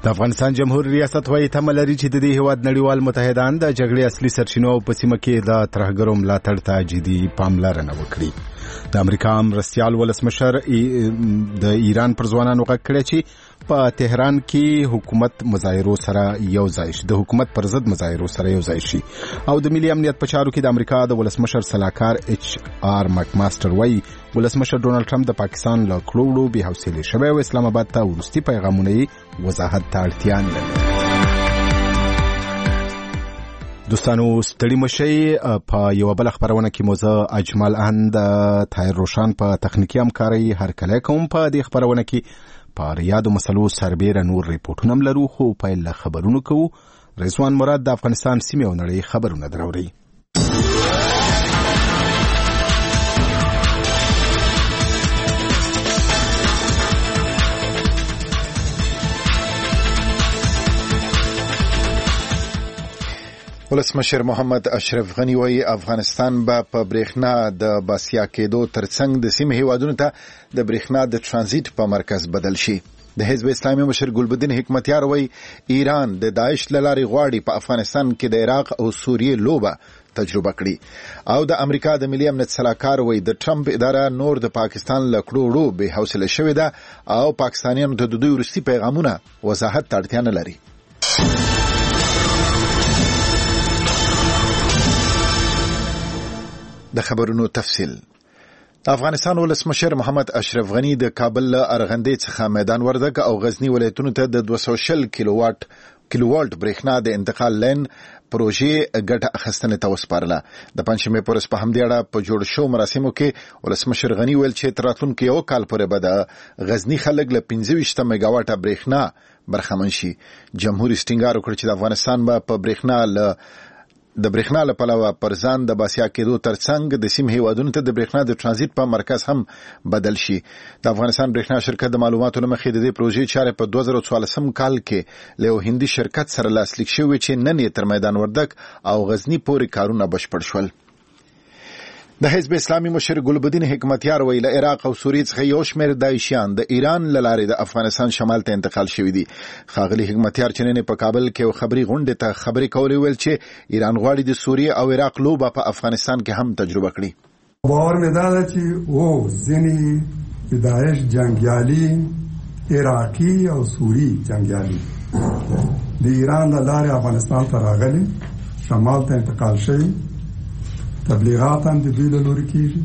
د افغانستان جمهور ریاست وايي تمه لري چې د دې هیواد نړیوال متحدان د جګړې اصلي سرچینو او په سیمه کې د ترهګرو ملاتړ ته جدي پاملرنه وکړي. د امریکا مرستیال ولسمشر د ایران پر ځوانانو غږ کړی چې په تهران کې حکومت مظاهرو سره یو ځای شي، د حکومت پر ضد مظاهرو سره یو ځای شي. او د ملي امنیت په چارو کې د امریکا د ولسمشر سلاکار ایچ آر مکماستر وايي ولسمشر ډونالد ټرمپ د پاکستان له کړوړو بې حوصلې شوی او اسلام آباد ته ورستي پیغامونه وضاحت ته اړتیا لري. دوستانو ستړي مشئ. په یو بل خبرونه کې موزه اجمل اند طاهر روشن په تخنیکی همکاري هرکلی کوم. په دې خبرونه کې په ریاض مسلو سربېره نور ریپورتونه لرو، خو په خبرونو کوو. رضوان مراد د افغانستان سیمه او نړۍ خبرونه دراوړي. ولسمشر محمد اشرف غنی وایي افغانستان به په برېښنا د باسیا کېدو ترڅنګ د سیمې هیوادونو ته د برېښنا د ترانزیت په مرکز بدل شي. د حزب اسلامي مشر ګلبدین حکمتیار وایي ایران د داعش له لارې غواړي په افغانستان کې د عراق او سوریې لوبه تجربه کړي. او د امریکا د ملي امنیت سلاکار وایي د ټرمپ اداره نور د پاکستان له کړوړو بې حوصله شوې ده او پاکستانیانو ته د دوی وروستي پیغامونه وضاحت ته اړتیا نه لري. د خبرونو تفصیل. افغانستان ولسمشر محمد اشرف غنی د کابل له ارغندې څخه میدان وردګ او غزنی ولایتونو ته د 220 کیلووالټ برېښنا د انتقال لین پروژې ګټه اخیستنې ته وسپارله. د پنځمې پورس په همدې اړه په جوړ شو مراسمو کې ولسمشر غنی ویل چې تر راتلونکي یو کال پورې به د غزنی خلک له 25 میگاواټه برېښنا برخمن شي. جمهوریت ټینګار وکړ چې د افغانستان په برېښنا له پلوه پر ځان د باسیا کېدو ترڅنګ د سیمې هیوادونو ته د برېښنا د ترانزیت په مرکز هم بدل شي. د افغانستان برېښنا شرکت د معلوماتو له مخې د دې پروژې چارې په 2014 کال کې له یو هندي شرکت سره لاسلیک شوې چې نن یې تر میدان وردګ او غزنی پورې کارونه بشپړ شول. د حزب اسلامي مشر ګلبدین حکمتیار ویل له عراق او سوریې څخه یو شمېر داعشیان د ایران له لارې د افغانستان شمال ته انتقال شوي دي. ښاغلي حکمتیار چې نن په کابل کې خبري غونډې ته خبرې کولې ویل چې ایران غواړي د سوریې او عراق لوبه په افغانستان کې هم تجربه کړي. باور مې ده چې او ځینې داعش جنگیالي عراقي او سوری جنگیالي د ایران له لارې افغانستان ته راغلي، شمال ته انتقال شوي، تبلیغات هم د دوی له لوري کېږي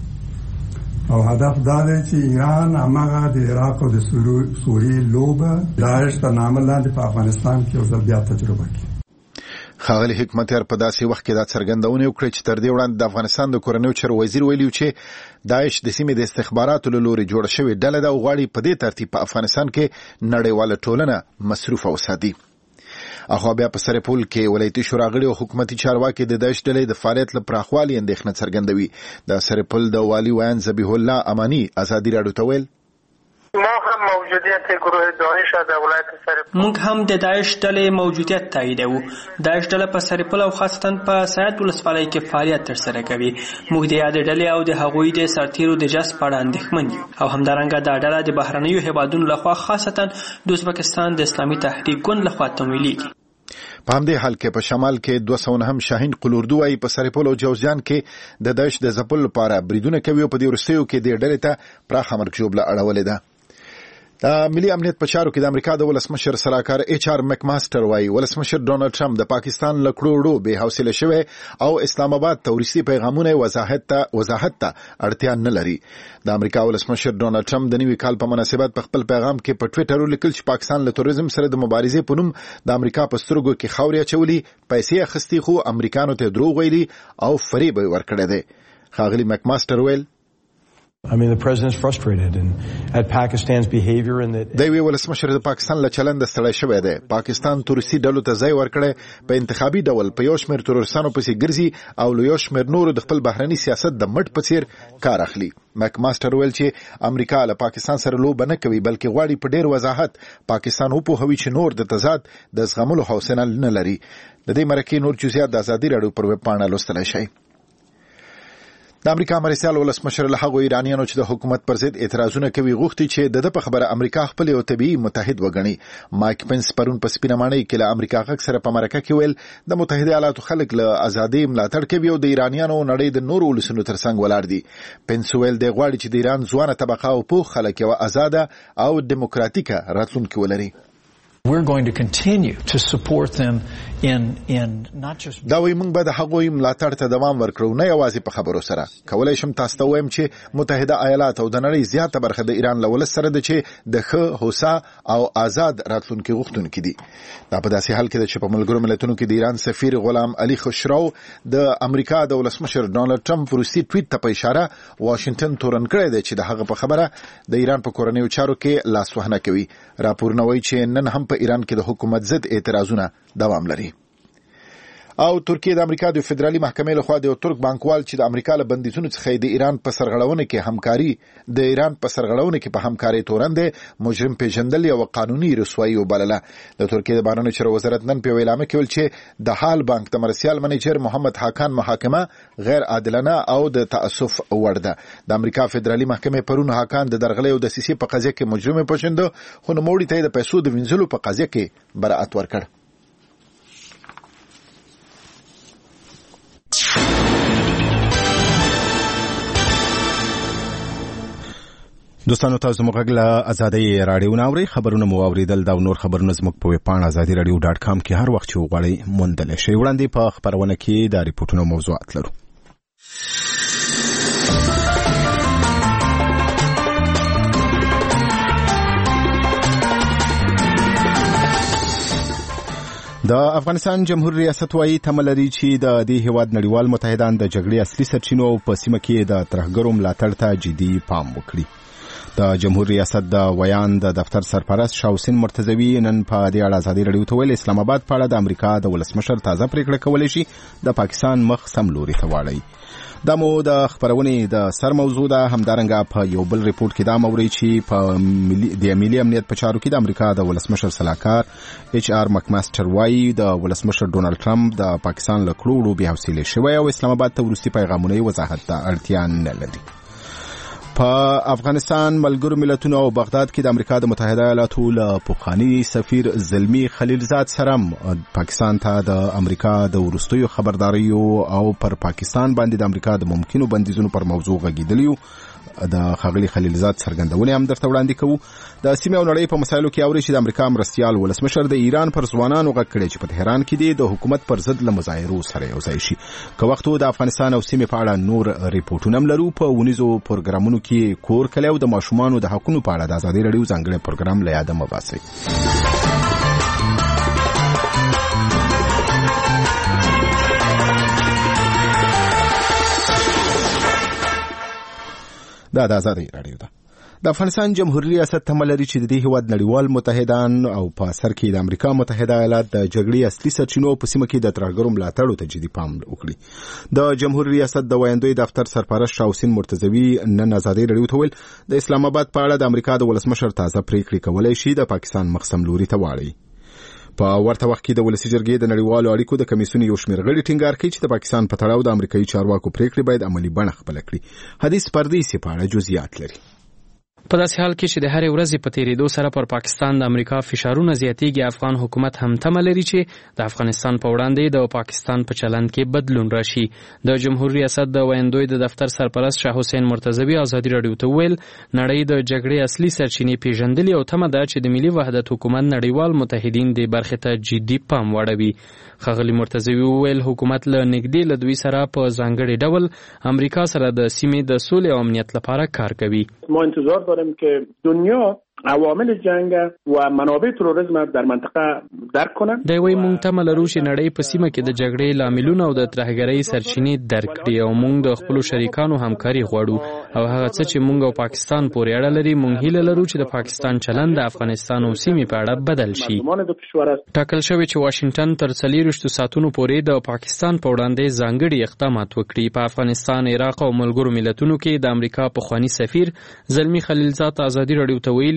او هدف دا دی چې ایران هماغه د عراق او د سوریې لوبه داعش تر نامه لاندې په افغانستان کې یو ځل بیا تجربه کړي. ښاغلي حکمتیار په داسې وخت کې دا څرګندونه وکړه چې تر دې وړاندې د افغانستان د کورنیو چارو وزیر ویلي چې داعش د سیمې د استخباراتو له لوري جوړه شوې ډله ده او غواړي په دې ترتیب په افغانستان کې نړیواله ټولنه مصروفه وساتي. اخو بیا په سرپول کې ولایتي شوراغړي او حکومتي چارواکي د داعش ډلې د فعالیت لپاره پراخوالي اندېښنه څرګندوي. د سرپول د والي ویان ذبیح الله امانی ازادي راډیو ته ویل ما هم موجودیت گروه داعش در ولایت سرپل موږ هم د داعش ډلې موجودیت تاییدوو. داعش ډله په سرپل او خاصتا په سید ولسوالۍ کې فعالیت ترسره کوي. موږ د یاد ډلې او د هغوی د سرتیرو د جذب په اړه اندېښمن یو او همدارنګه دا ډله د بهرنیو هیوادونو لخوا خاصتا د ازبکستان د اسلامي تحریک ګوند لخوا تمویلېږي. په همدې حال کې په شمال کې 209 شاهین قلوردو وايي په سرپل او جوزجان کې د داعش د ځپلو لپاره بریدونه کوي او په دې وروستیو کې د ډلې ته پراخه مرګ ژوبله اړولې ده. د ملي امنیت په چارو کې د امریکا د ولسمشر سلاکار ایچ آر مکماستر وايي ولسمشر ډونالد ټرمپ د پاکستان له کړوړو بې حوصله شوی او اسلام آباد ته ورستي پیغامونه وضاحت ته اړتیا نه لري. د امریکا ولسمشر ډونالد ټرمپ د نوي کال په مناسبت په خپل پیغام کې په ټوئیټر ولیکل چې پاکستان له تروریزم سره د مبارزې په نوم د امریکا په سترګو کې خاورې اچولي، پیسې اخیستي خو امریکانو ته دروغ ویلي او فریب ورکړی دی. ښاغلي مکماستر ویل I mean, the president's frustrated at Pakistan's behavior and that دوی ولسمشر د پاکستان له چلند ستړی شوی دی. پاکستان تورسي ډلو ته ځای ورکړي، په انتخابي ډول په یو شمېر تورستانو پسې ګرځي او له یو شمېر نورو د خپل بهرني سیاست د مټ په څیر کار اخلي. مکماستر ویل چې امریکا له پاکستان سره لوبه نه کوي بلکې غواړي په ډیر وضاحت پاکستان وپوهوي چې نور د تضاد د زغملو حوصله نه لري. د دې مرکې نور جزئیات د ازادي راډیو پر ویب پاڼه لوستلی شئ. د امریکا مرستيال ولسمشر له هغو ایرانیانو چې د حکومت پر ضد اعتراضونه کوي غوښتي چې د په خبره امریکا خپل یو طبيعي متحد وګڼي. مایک پنس پرون په سپینمانۍ کې له امریکا غږ سره په مرکه کې ویل د متحده ایالاتو خلک له ازادي ملاتړ کوي او د ایرانیانو نړۍ د نورو ولسونو ترڅنګ ولاړ دي. پنس ویل د غواړي چې د ایران ځوانه طبقه او پوه خلک یو آزاده او دیموکراتیکه راتلونکي ولري. We're going to continue to support them in not just دا وی موږ به د هغوی ملاتړ ته دوام ورکړو نه یوازې په خبرو سره. کولای شم تاسو ته وایم چې متحده ایالات او د نړۍ زیاته برخه د ایران له ولس سره ده چې د ښه هوسا او آزاد راتلونکي غوښتونکي دي. دا په داسې حال کې ده چې په ملګرو ملتونو کې د ایران سفیر غلام علي خسرو د امریکا د ولسمشر ډونالد ټرمپ روسي ټویټ ته په اشاره واشنگټن تورن کړی دی چې د هغه په خبره د ایران په کورنیو چارو کې لاسوهنه کوي. راپورونه وایي چې نن هم په ایران کې د حکومت ضد اعتراضونه دوام لري. او ترکیه د امریکا د فدرالي محکمې لخوا د ترک بانکوال چې د امریکا له بندیزونو څخه د ایران په سرغړونه کې په همکاري تورنده مجرم پیژندل او قانوني رسوایی وبلله. د ترکیه د بهرنیو چارو وزارت نن په اعلان کې ویل چې د حال بانک د مرستيال منیجر محمد حاکان محاکمه غیر عادلانه او د تعسف وړ ده. د امریکا فدرالي محکمې پرون حاکان د درغلې او د سیسي په قضیه کې مجرم پېژند خو نوموړي ته د پیسو د وینځلو په قضیه کې براءت ورکړ. دوستانو تاسو موږ غږ ازادي رادیو ناوړي خبرونه مو اوریدل دا نور خبرونه زموږ په ویبپاڼه azadiradio.com کې هر وخت چې وغواړئ موندل شئ. وړاندې په خبرونه کې د ریپورتونو موضوعات لرو. د افغانستان جمهور ریاست وايي تملري چې د دې هیواد نړیوال متحدان د جګړې اصلي سرچینو په سیمه کې د ترهګرو ملاتړ ته جدي پام وکړي. د جمهور ریاست د ویان د دفتر سرپرست شاوسین مرتضوی نن په دې اړه ازادي رادیو ته ویل اسلام آباد په اړه د امریکا د ولسمشر تازه پریکړه کولای شي د پاکستان مخ سم لوري ته واړي. دا مو د خبرونې د سر موضوع ده. همدارنګه په یو بل ریپورت کې دا موري چې په د ملي امنیت په چارو کې د امریکا د ولسمشر صلاحکار ایچ آر مکماستر وايي د ولسمشر ډونالد ټرمپ د پاکستان له کړوړو بې حوصلې شوی او اسلام آباد ته وروستي پیغامونه وضاحت ته اړتیا نه لري. په افغانستان ملګرو ملتونو او بغداد کې د امریکا د متحده ایالاتو له پخواني سفیر زلمی خلیلزاد سره پاکستان ته د امریکا د وروستیو خبرداریو او پر پاکستان باندې د امریکا د ممکنو بندیزونو پر موضوع غږیدلیو. د خغلی خلیلزاد څرګندونه هم درته وړاندې کوو. د سیمه او نړۍ په مسایلو کې اوري چې د امریکا مرستيال ولسمشر د ایران پر ځوانانو غږ کړی چې په تهران کې د حکومت پر ضد له مظاهرو سره یو ځای شي. که وختو د افغانستان او سیمه په اړه نور ریپورتونه هم لرو. په ونیزو پروګرامونو کې کور کلی او د ماشومانو د حقوقو په اړه د ازادي رادیو ځانګړي پروګرام له یاده مباسي. دا د ازادي رادیو ده. د افغانستان جمهور ریاست تملري چې د دې هیواد نړیوال متحدان او په سر کې د امریکا متحده ایالات د جګړې اصلي سرچینو په سیمه کې د ترهګرو ملاتړ ته جدي پام وکړي. د جمهور ریاست د ویاندوی دفتر سرپرست شاوسین مرتضوی نن ازادي رادیو ته ویل د اسلام آباد په اړه د امریکا د ولسمشر تازه پریکړه کولای شي د پاکستان مخسم لوري ته واړي. په ورته وخت کې د ولسی جرګې د نړیوالو اړیکو د کمیسیون یو شمېر غړي ټینګار کوي چې د پاکستان په تړاو د امریکایي چارواکو پریکړې باید عملی بڼه خپل کړي. حدیث پردیسي په اړه جزئیات لري. په داسې حال کې چې د هرې ورځې په تیریدو سره پر پاکستان د امریکا فشارونه زیاتېږي، افغان حکومت هم تمه لري چې د افغانستان په وړاندې د پاکستان په چلند کې بدلون راشي. د جمهور ریاست د ویاندوی د دفتر سرپرست شاه حسین مرتضوی ازادي رادیو ته ویل نړۍ د جګړې اصلي سرچینې پیژندلې او تمه ده چې د ملي وحدت حکومت نړیوال متحدین د برخې ته جدي پام واړوي. خغلی مرتضوی ویل حکومت له نږدې له دوی سره په ځانګړي ډول امریکا سره د سیمې د سولې او امنیت لپاره کار کوي. ما انتظار داریم که دنیا عوامل جنگ و منابع تروریسم در منطقه درک کنند. دا وایي مونږ تمه لرو چې نړۍ په سیمه کې د جګړې لاملونه او د ترهګرۍ سرچینې درک کړي او مونږ د خپل شریکانو همکاري غواړو او هغه څه چې مونږ او پاکستان پورې اړه لري مونږ هیله لرو چې د پاکستان چلند د افغانستان او سیمې په اړه بدل شي. ټاکل شوی چې واشنگټن تر 24 ساعتونو پورې د پاکستان په وړاندې ځانګړي اقدامات وکړي. په افغانستان، عراق او ملګرو ملتونو کې د امریکا پخوانی سفیر زلمی خلیلزاد ازادي رادیو ته ویلي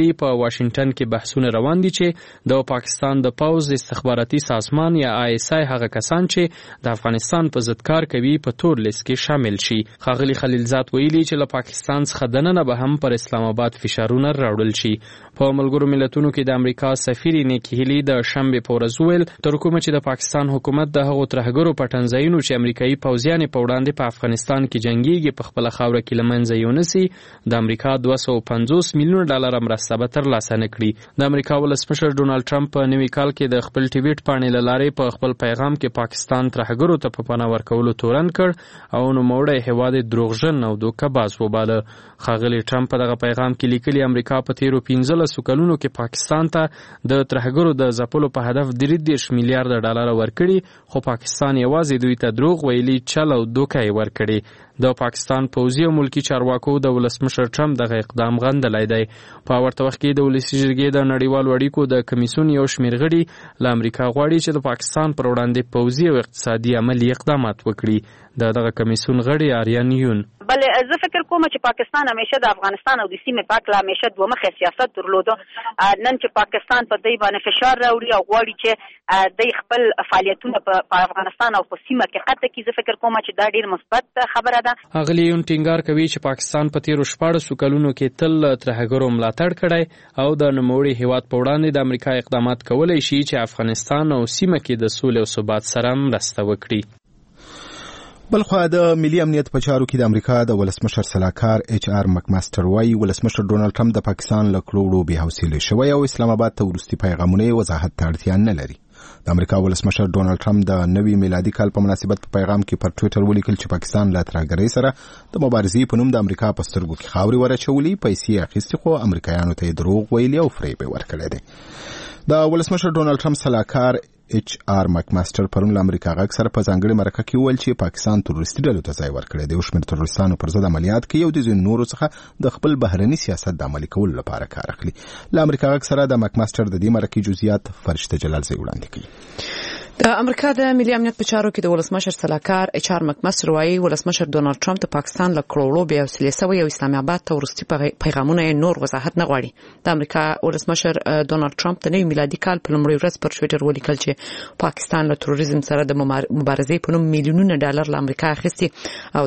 ویلي په واشنگټن کې بحثونه روان دي چې د پاکستان د پوز استخباراتي سازمان یا ISI هغه کسان چې د افغانستان په ضد کار کوي په تور لیست کې شامل شي. ښاغلي خلیلزاد ویلي چې له پاکستان څخه دننه به هم پر اسلام آباد فشارونه راوړل شي. په ملګرو ملتونو کې د امریکا سفیر نیکی هیلی د شنبه په ورځ ویل تر کومه چې د پاکستان حکومت د هغو ترهګرو په ټنځایونو چې امریکایي پوځیان په وړاندې په افغانستان کې جنگيږي په خپل خاوره کې لمنځه یونسي د امریکا $250 میلیون مرسته به ترلاسه نه کړي. د امریکا ولسمشر ډونالد ټرمپ په نوي کال کې د خپل ټویټ پاڼې له لارې په خپل پیغام کې پاکستان ترهګرو ته په پناه ورکولو تورن کړ او نوموړی هیواد دروغجن او دوکه‌باز وباله. ښاغلي ټرمپ په دغه پیغام کې لیکلي امریکا په تیرو 15 کلونو کې پاکستان ته د ترهګرو د ځپلو په هدف $30 میلیارډ ورکړي خو پاکستان یوازې دوی ته دروغ ویلي چل او دوکه یې ورکړي. د پاکستان پوځي او ملکی چارواکو د ولسمشر ټرمپ دغه اقدام غندلی دی. په ورته وخت کې د ولسي جرګې د نړیوالو اړیکو د کمیسیون یو شمېر غړي له امریکا غواړي چې د پاکستان پر وړاندې پوځي او اقتصادي عملي اقدامات وکړي. دغه کمیسیون غړي آریان یون بلې زه فکر کوم چې پاکستان همیشه د افغانستان او د سیمې په اړه همیشه دوه مخی سیاست درلوده. نن چې پاکستان په دې باندې فشار راوړي او غواړي چې د خپل فعالیتونه په افغانستان او په سیمه کې قطع کړي، زه فکر کوم چې دا ډیر مثبت خبره ده. اغلی یون ټینګار کوي چې پاکستان په تیرو 14 کلونو کې تل ترهګرو ملاتړ کړی او د نوموړي هیواد په وړاندې د امریکا اقدامات کولای شي چې افغانستان او سیمه کې د سولې او ثبات سره مرسته وکړي. بلخوا د ملي امنیت په چارو کې د امریکا د ولسمشر سلاکار HR مکماستر وايي ولسمشر ډونالد ټرمپ د پاکستان له کړوړو بې حوصلې شوی او اسلام آباد ته وروستي پیغامونه وضاحت ته اړتیا نه لري. د امریکا ولسمشر ډونالد ټرمپ د نوي میلادي کال په مناسبت په پیغام کې پر ټوئیټر ولیکل چې پاکستان له ترهګرۍ سره د مبارزې په نوم د امریکا په سترګو کې خاورې ورچولې، پیسې اخیستې خو امریکایانو ته دروغ ویلي او فریب ورکړی دی. د ولسمشر ډونالد ټرمپ سلاکار HR مکماستر پرون له امریکا غږ سره په ځانګړي مرکه کې وویل چې پاکستان تروریستي ډلو ته ځای ورکړی دی او شمېر تروریستانو پر ضد عملیات کوي او د ځینو نورو څخه د خپل بهرني سیاست د عملي کولو لپاره کار اخلي. له امریکا غږ سره د مکماستر د دې مرکې جزئیات فرشته جلالزی وړاندې کوي. د امریکا د ملي امنیت په چارو کې د ولسمشر سلاکار HR مکماستر وايي ولسمشر ډونالد ټرمپ د پاکستان له کړوړو بې حوصلې شوی او اسلام آباد ته وروستي پیغامونه نور وضاحت نه غواړي. د امریکا ولسمشر ډونالد ټرمپ د نوي میلادي کال په لومړۍ ورځ پر ټوئیټر ولیکل چې پاکستان له تروریزم سره د مبارزې په نوم میلیونونه ډالر له امریکا اخیستي او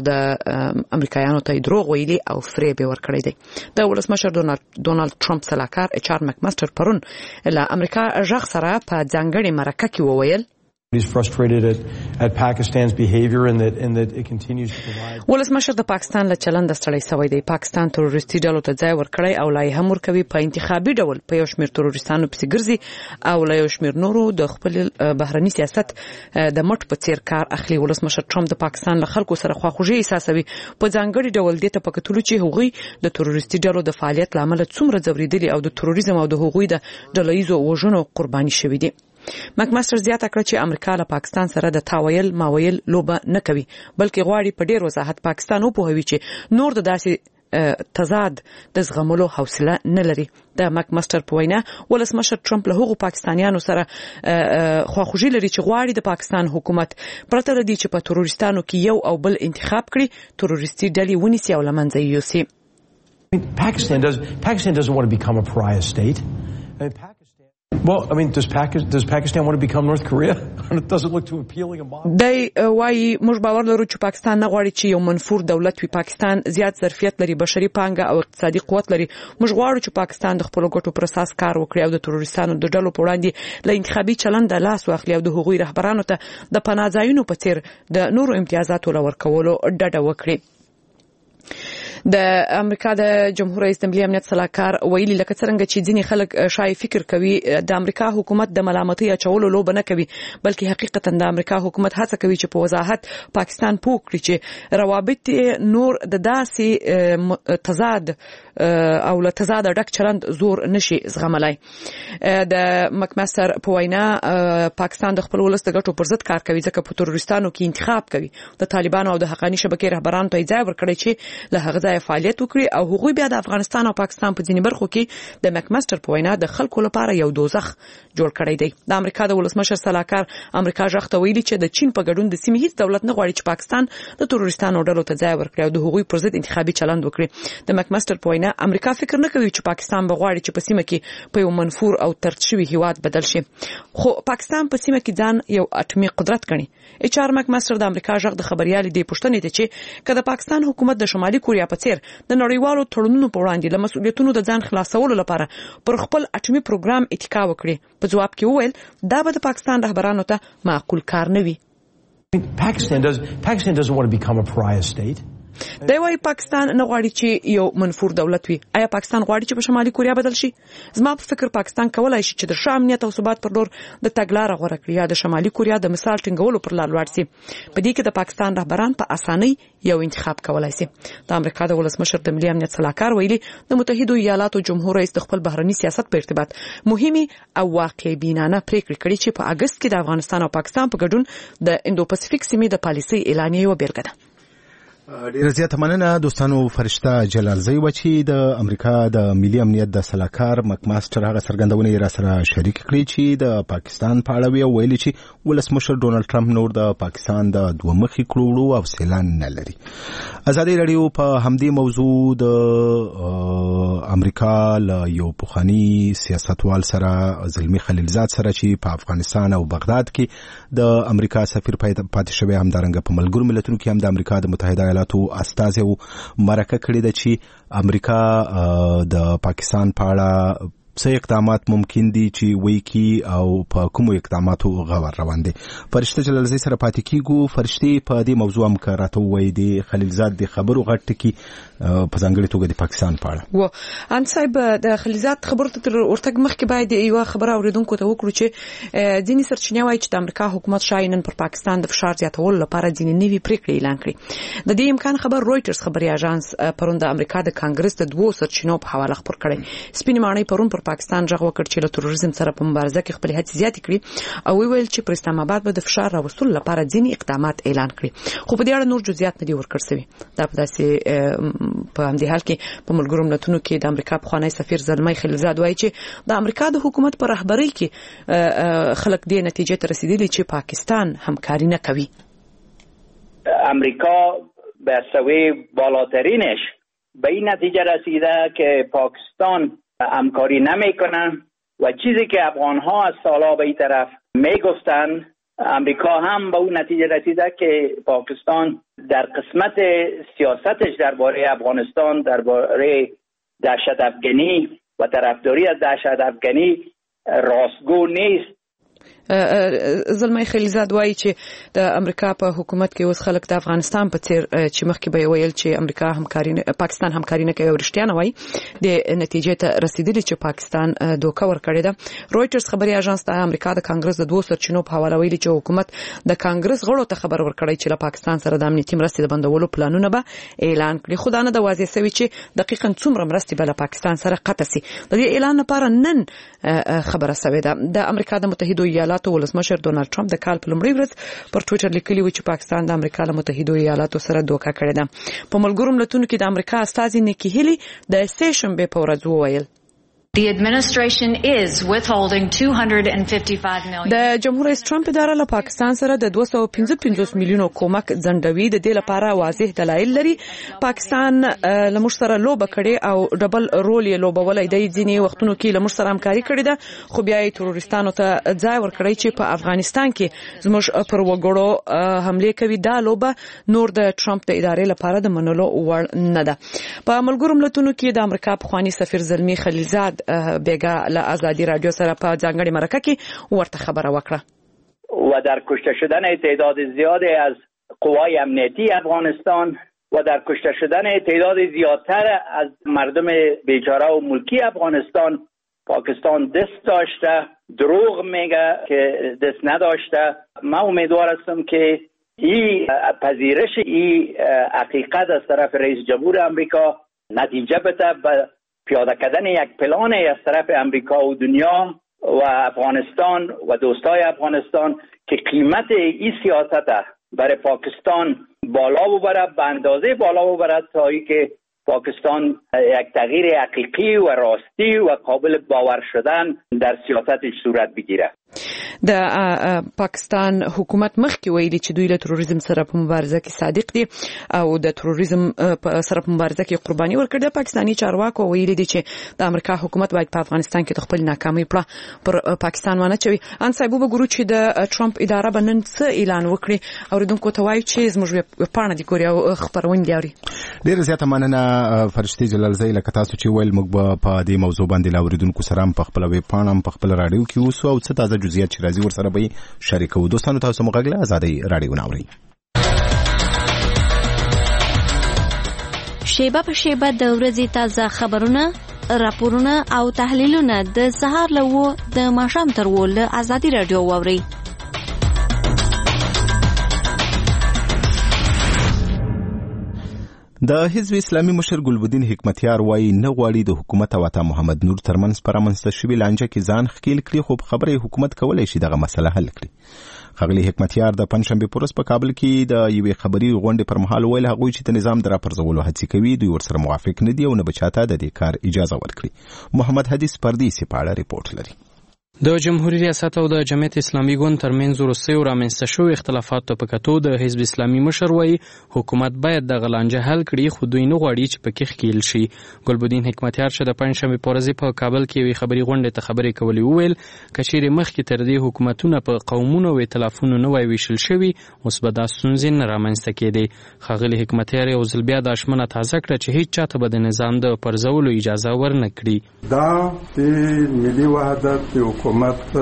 د امریکایانو ته دروغ ویلي او فریب ورکړی دی. د ولسمشر ډونالد ټرمپ سلاکار HR مکماستر پرون له امریکا غږ سره په ځانګړي مرکه کې وویل He's frustrated at Pakistan's behavior and that it continues to provide. ولسمشر د پاکستان له چلند ستړی شوی دی. پاکستان تروریستي ډلو ته ځای ورکړی او لای هم ورکوي په انتخابي ډول په یو شمېر تروریستانو پسې ګرځي او له یو شمېر نورو د خپل بهرني سیاست د مټ په څیر کار اخلي. ولسمشر ټرمپ د پاکستان له خلکو سره خواخوږي احساسوي په ځانګړي ډول دې ته په کتلو چې هغوی د تروریستي ډلو د فعالیت له امله څومره ځورېدلي او د تروریزم او د هغوی د ډلهییزو وژنو قرباني شوي دي. مکماستر زیاته کړه چې امریکا له پاکستان سره د تاویل ماویل لوبه نه کوي بلکې غواړي په ډیر وضاحت پاکستان وپوهوي چې نور د داسې تضاد د زغملو حوصله نه لري. د مکماستر په وینا ولسمشر ټرمپ له هغو پاکستانیانو سره خواخوږي لري چې غواړي د پاکستان حکومت پرته له دې چې په تروریستانو کې یو او بل انتخاب کړي تروریستي ډلې ونیسي او له منځه یې یوسي. Pakistan doesn't want to become a pariah state. Does Pakistan want to become North Korea? It doesn't look too appealing a model. دی وايي موږ باور لرو چې پاکستان نه غواړي چې یو منفور دولت وي. پاکستان زیات ظرفیت لري، بشري پانګه او اقتصادي قوت لري. موږ غواړو چې پاکستان د خپل ګټو پر اساس کار وکړي او د تروریستانو د ډلو په وړاندې له انتخابي چلند لاس واخلي او د هغوی رهبرانو ته د پناه ځایونو په څیر د نورو امتیازاتو لورکولو ډډه وکړي. د امریکا د جمهور رئیس د ملي امنیت سلاکار ویلي لکه څنګه چې ځینې خلک شاید فکر کوي د امریکا حکومت د ملامتۍ اچولو لوبه نه کوي بلکې حقیقتا د امریکا حکومت هڅه کوي چې په وضاحت پاکستان پوه کړي چې روابط نور د داسې تضاد او له تضاد ډک چلند زور نشي زغملای. د مکماستر په وینا پاکستان د خپل ولس د ګټو پر ضد کار کوي ځکه په تروریستانو کې انتخاب کوي. د طالبانو او د حقاني شبکې رهبرانو ته ځای ورکړي چې له هغه ځای فعالیت وکړي او هغوی بیا د افغانستان او پاکستان په ځینې برخو کې د مکماستر په وینا د خلکو لپاره یو دوزخ جوړ کړی دی. د امریکا د ولسمشر سلاکار امریکا ژغ ته ویلي چې د چین په ګډون د سیمې هیڅ دولت نه غواړي چې پاکستان د تروریستانو ډلو ته ځای ورکړي او د هغوی پر ضد انتخابي چلند وکړي. د مکماستر په وینا نه امریکا فکر نه کوي چې پاکستان بغواړي چې په سیمه کې په یو منفور او ترد شوی هیواد بدل شي خو پاکستان په سیمه کې ځان یو اټومي قدرت ګڼي ایچ آر مک ماستر د امریکا ژغ د خبريالي دی پښتنې ته چې کله پاکستان حکومت د شمالي کوریا په څیر د نړیوالو تړونونو په وړاندې له مسؤلیتونو د ځان خلاصولو لپاره پر خپل اټومي پروګرام اتکا وکړي په جواب کې وویل دا به د پاکستان رهبرانو ته معقول کار نه وي Pakistan doesn't want to become a pariah state. دا وايي پاکستان نه غواړي چې یو منفور دولت وي آیا پاکستان غواړي چې په شمالي کوریا بدل شي زما په فکر پاکستان کولای شي چې د ښه امنیت او ثبات پر لور د تګلارې غوړه کړي یا د شمالي کوریا د مثال ټینګولو پر لار لاړ شي په دې کې د پاکستان رهبران په اسانۍ یو انتخاب کولای شي د امریکا د ولسمشر د ملي امنیت صلاحکار ویلي د متحده ایالاتو جمهور رئیس د خپل بهرني سیاست په ارتباط مهمه او واقع بینانه پریکړه کړې چې په اگست کې د افغانستان او پاکستان په ګډون د انډو پاسفیک سیمې د پالیسۍ اعلانیه و بیلګه ده ډیره زیاته مننه دوستانو فرشته جلالزی و چې د امریکا د ملي امنیت د صلاحکار مک ماستر هغه څرګندونه را سره شریک کړي چې د پاکستان په اړه ویلي چې ولسمشر ډونالد ټرمپ نور د پاکستان د دوه مخي کړوړو او سیلان نه لري ازادي رادیو په همدې موضوع د امریکا له یو پخوانی سیاستوال سره زلمی خلیلزاد سره چې په افغانستان او بغداد کې د امریکا سفیر پاتې شوی همدارنګه په ملګرو ملتونو کې هم د امریکا د متحده ایالاتو استازي مرکه کړې ده چې امریکا د پاکستان په اړه څه اقدامات ممکن دي چې وایي او په کومو اقداماتو غور روان دي فرشته جلالزی سره پاتې کیږو فرشتي په دې موضوع هم کراته وایي دي خلیلزاد د خبرو غټ کی په ځانګړي توګه د پاکستان په اړه و ان صاحب د خلیلزاد خبرو ته ورتګ مخکې باید یو خبره اوریدونکو ته وکړو چې ځینې سرچینې وایي چې د امریکا حکومت شاینن پر پاکستان د فشار زیاتولو لپاره ځینې نوي پریکړې اعلان کړې د دې امکان خبر رويټرز خبري اژانس پرون د امریکا د کانګرس د دوه سرچینو په حواله خبر کړي سپینې معنی پرون پر پاکستان ژغ وکړ چې له تروریزم سره په مبارزه کې خپل هڅې زیاتې کړي او ویل چې پر اسلام آباد به د فشار راوستلو لپاره ځینې اقدامات اعلان کړي خو په دې اړه نور جزئیات نه دي ورکړل شوي دا په داسې په همدې حال کې په ملګرو ملتونو کې د امریکا پخوانی سفیر زلمی خلیلزاد وایي چې د امریکا د حکومت پر رهبرۍ کې خلک دې نتیجې ته رسیدلي چې پاکستان همکاري نه کوي امریکا به سوی بالاترینش به این نتیجه رسیده که پاکستان همکاری نمیکنه و چیزی که افغان‌ها از سالها به این طرف میگفتن امریکا هم به اون نتیجه رسیده که پاکستان در قسمت سیاستش درباره افغانستان درباره دهشت افغانی و طرفداری از دهشت افغانی راستگو نیست زلمی خلیلزاد وایي چې د امریکا په حکومت کې اوس خلک د افغانستان په څیر چې مخکې به ویل چې امریکا همکاري پاکستان همکاري نه کوي او رښتیا نه وایي د نتیجې ته رسیدلی چې پاکستان دوکه ورکړې ده رويټرز خبري اژانس د امریکا د کانګرس د دوه سرچینو په حواله ویلي چې حکومت د کانګرس غړو ته خبر ورکړی چې له پاکستان سره د امنیتي مرستې د بندولو پلانونه به اعلان کړي خو دا نه د واضح شوی چې دقیقاً څومره مرستې به له پاکستان سره قطع شي د دې اعلان لپاره نن خبره شوې ده د امریکا د متحده ایالاتو ولسمشر ډونالد ټرمپ د کال په لومړۍ ورځ پر ټوئیټر لیکلی و چې پاکستان د امریکا له متحده ایالاتو سره دوکه کړې ده په ملګرو ملتونو کې د امریکا استازي نیکی هیلی د سیشنبه په ورځ وویل The administration is withholding $255 million. د جمهور رئیس ټرمپ اداره له پاکستان سره د 255 میلیونو کومک ځنډوي د دې لپاره واضح دلایل لري پاکستان له موږ سره لوبه کړي او ډبل رول یې لوبولای دی ځینې وختونو کې له موږ سره همکاري کړې ده خو بیا یې تروریستانو ته ځای ورکړی چې په افغانستان کې زموږ پر وګړو حمله کوي دا لوبه نور د ټرمپ د ادارې لپاره د منلو وړ نه ده په ملګرو ملتونو کې د امریکا پخوانی سفیر زلمی خلیلزاد بیگا له ازادي رادیو سره په ځانګړي مرکه کې ورته خبره وکړه و در کشته شدن تعداد زیادی از قوای امنیتی افغانستان و در کشته شدن تعداد زیادتر از مردم بیچاره و ملکی افغانستان پاکستان دست داشته دروغ میگه که دست نداشته من امیدوار هستم که این پذیرش این حقیقت از طرف رئیس جمهور امریکا نتیجه بده به پیاده کردن یک پلان از طرف امریکا و دنیا و افغانستان و دوستای افغانستان که قیمت این سیاست برای پاکستان بالا ببرد به اندازه بالا ببرد تا اینکه پاکستان یک تغییر حقیقی و راستی و قابل باور شدن در سیاستش صورت بگیره د پاکستان حکومت مخکې ویلي چې دوی له تروریزم سره په مبارزه کې صادق دي او د تروریزم سره په مبارزه کې قرباني ورکړي. پاکستاني چارواکو ویلي دي چې د امریکا حکومت باید په افغانستان کې د خپل ناکامۍ پر پاکستان ونه چوي. ان صاحب وګورو چې د ټرمپ اداره بنن څه اعلان وکړي او دونکو ته وایي چې زموږ پاڼه د کوریا خبرونه دی اوري. ډیر زیاته مننه فرشتي جلال زئی لکه تاسو چې ویل موږ په دې موضوع باندې لاوریدونکو سره په خپل ویب پاڼه په خپل رادیو کې اوسو او څه تازه جزئیات چې راځي ورسره به شریکو. دوستانو تاسو مغږله آزادۍ رادیو ناوري. شیبه په شیبه د ورځې تازه خبرونه، راپورونه او تحلیلونه د سهار له د ماښام تر له آزادۍ رادیو واوري. د حزب اسلامي مشر ګلبدین حکمتیار وایي نه غواړي د حکومت او عطا محمد نور ترمنځ پر رامنځته شوې لانجه کې ځان ښکیل کړي، خو خبره حکومت کولای شي دغه مسله حل کړي. ښاغلي حکمتیار د پنځشنبې په ورځ په کابل کې د یوې خبري غونډې پر مهال ویل هغوی چې د نظام د راپرځولو هڅې کوي دوی ورسره موافق نه دي او نه به چاته د دې کار اجازه ورکړي. محمد حدیث پردیسي په اړه ریپورت لري. د جمهوریت ریاست او د جمعیت اسلامي ګوند ترمنځ وروستیو رامنځته شوي اختلافات په کتو د حزب اسلامي مشر وایي حکومت باید دغه لانجه حل کړي، خو دوی نه غواړي چې پکې ښکیل شي. ګلبدین حکمتیار چې د پنځشنبې په ورځ په کابل کې یوې خبري غونډې ته خبرې کولې وویل که چیرې مخکې تر دې حکومتونه په قومونو او ائتلافونو نه وای ویشل شوي اوس به دا ستونزې نه رامنځته کېدې. ښاغلي حکمتیار یو ځل بیا دا ژمنه تازه کړه چې هیڅ چاته به د نظام د پرځولو اجازه ورنه کړي. دا د ملي وحدت د حکومت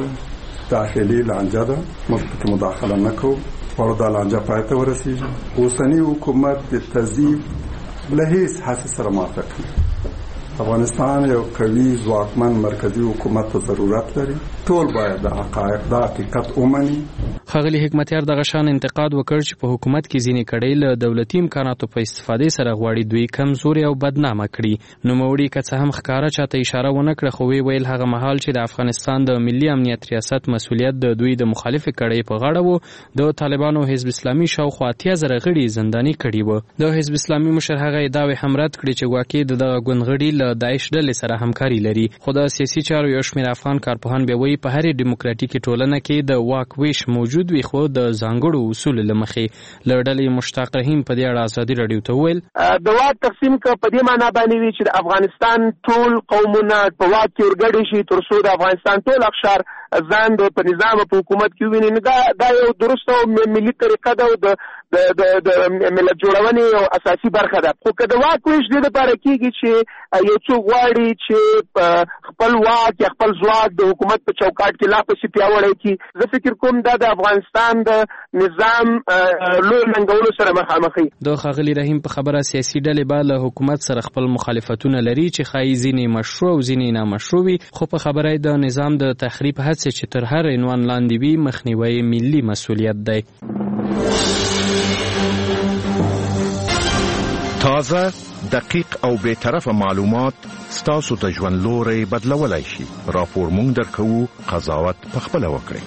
داخلي لانجه ده، موږ مداخله نه کوو او دا لانجه پای ته ورسیږي. اوسنی حکومت د تضعیف له هیڅ هڅې سره موافق نه. افغانستان یو قوي ځواکمن مرکزی حکومت ته ضرورت لري. ټول باید د حقایق د حقیقت ومني. ښاغلي حکمتیار دغه شان انتقاد وکړ چې په حکومت کې ځینې کړۍ له دولتي امکاناتو په استفادې سره غواړي دوی کمزوري او بدنامه کړي. نوموړي که څه هم ښکاره چاته اشاره ونه کړه خو ویل هغه مهال چې د افغانستان د ملي امنیت ریاست مسؤلیت د دوی د مخالف کړۍ په غاړه وو د طالبانو حزب اسلامي شاوخوا 80,000 غړي زنداني کړي وو. د حزب اسلامي مشر هغه ادعاوې هم رد کړي چې ګواکې دغه ګوندغړي له داعش ډلې سره همکاري لري. خو د سیاسي چارو یو شمېر افغان کارپوهان بیا وایي په هرې ډیموکراتیکي ټولنه کې د واک ویش موجود وي خو د ځانګړو اصولو له مخې. له ډلې مشتاق رحیم په دې اړه ازادي راډیو ته وویل د واک تقسیم که په دې معنا باندې وي چې د افغانستان ټول قومونه په واک کې ورګډې شي تر څو د افغانستان ټول اقشار ځان په نظام په حکومت کې وویني، دا یو درست او ملي طریقه ده او د ملت جوړونې یو اساسي برخه ده. خو که د واک ویش دې لپاره کېږي چې یو څوک غواړي چې خپل واک یا خپل ځواک د حکومت په چوکاټ کې لا پسې پیاوړی کړي، زه فکر کوم دا د افغانستان د نظام لوی ننګولو سره مخامخ وي. د ښاغلي رحیم په خبره سیاسي ډلې به له حکومت سره خپل مخالفتونه لري چې ښایي ځینې مشروع او ځینې نامشروع وي، خو په خبره د نظام د تخریب هڅې چې تر هر عنوان لاندې وي مخنیوی ملي مسؤلیت دی. تازه، دقیق او بے طرفه معلومات ستاسو د ژوند لوري بدلولای شي. راپور مونږ درکوو، قضاوت پخپله وکړئ.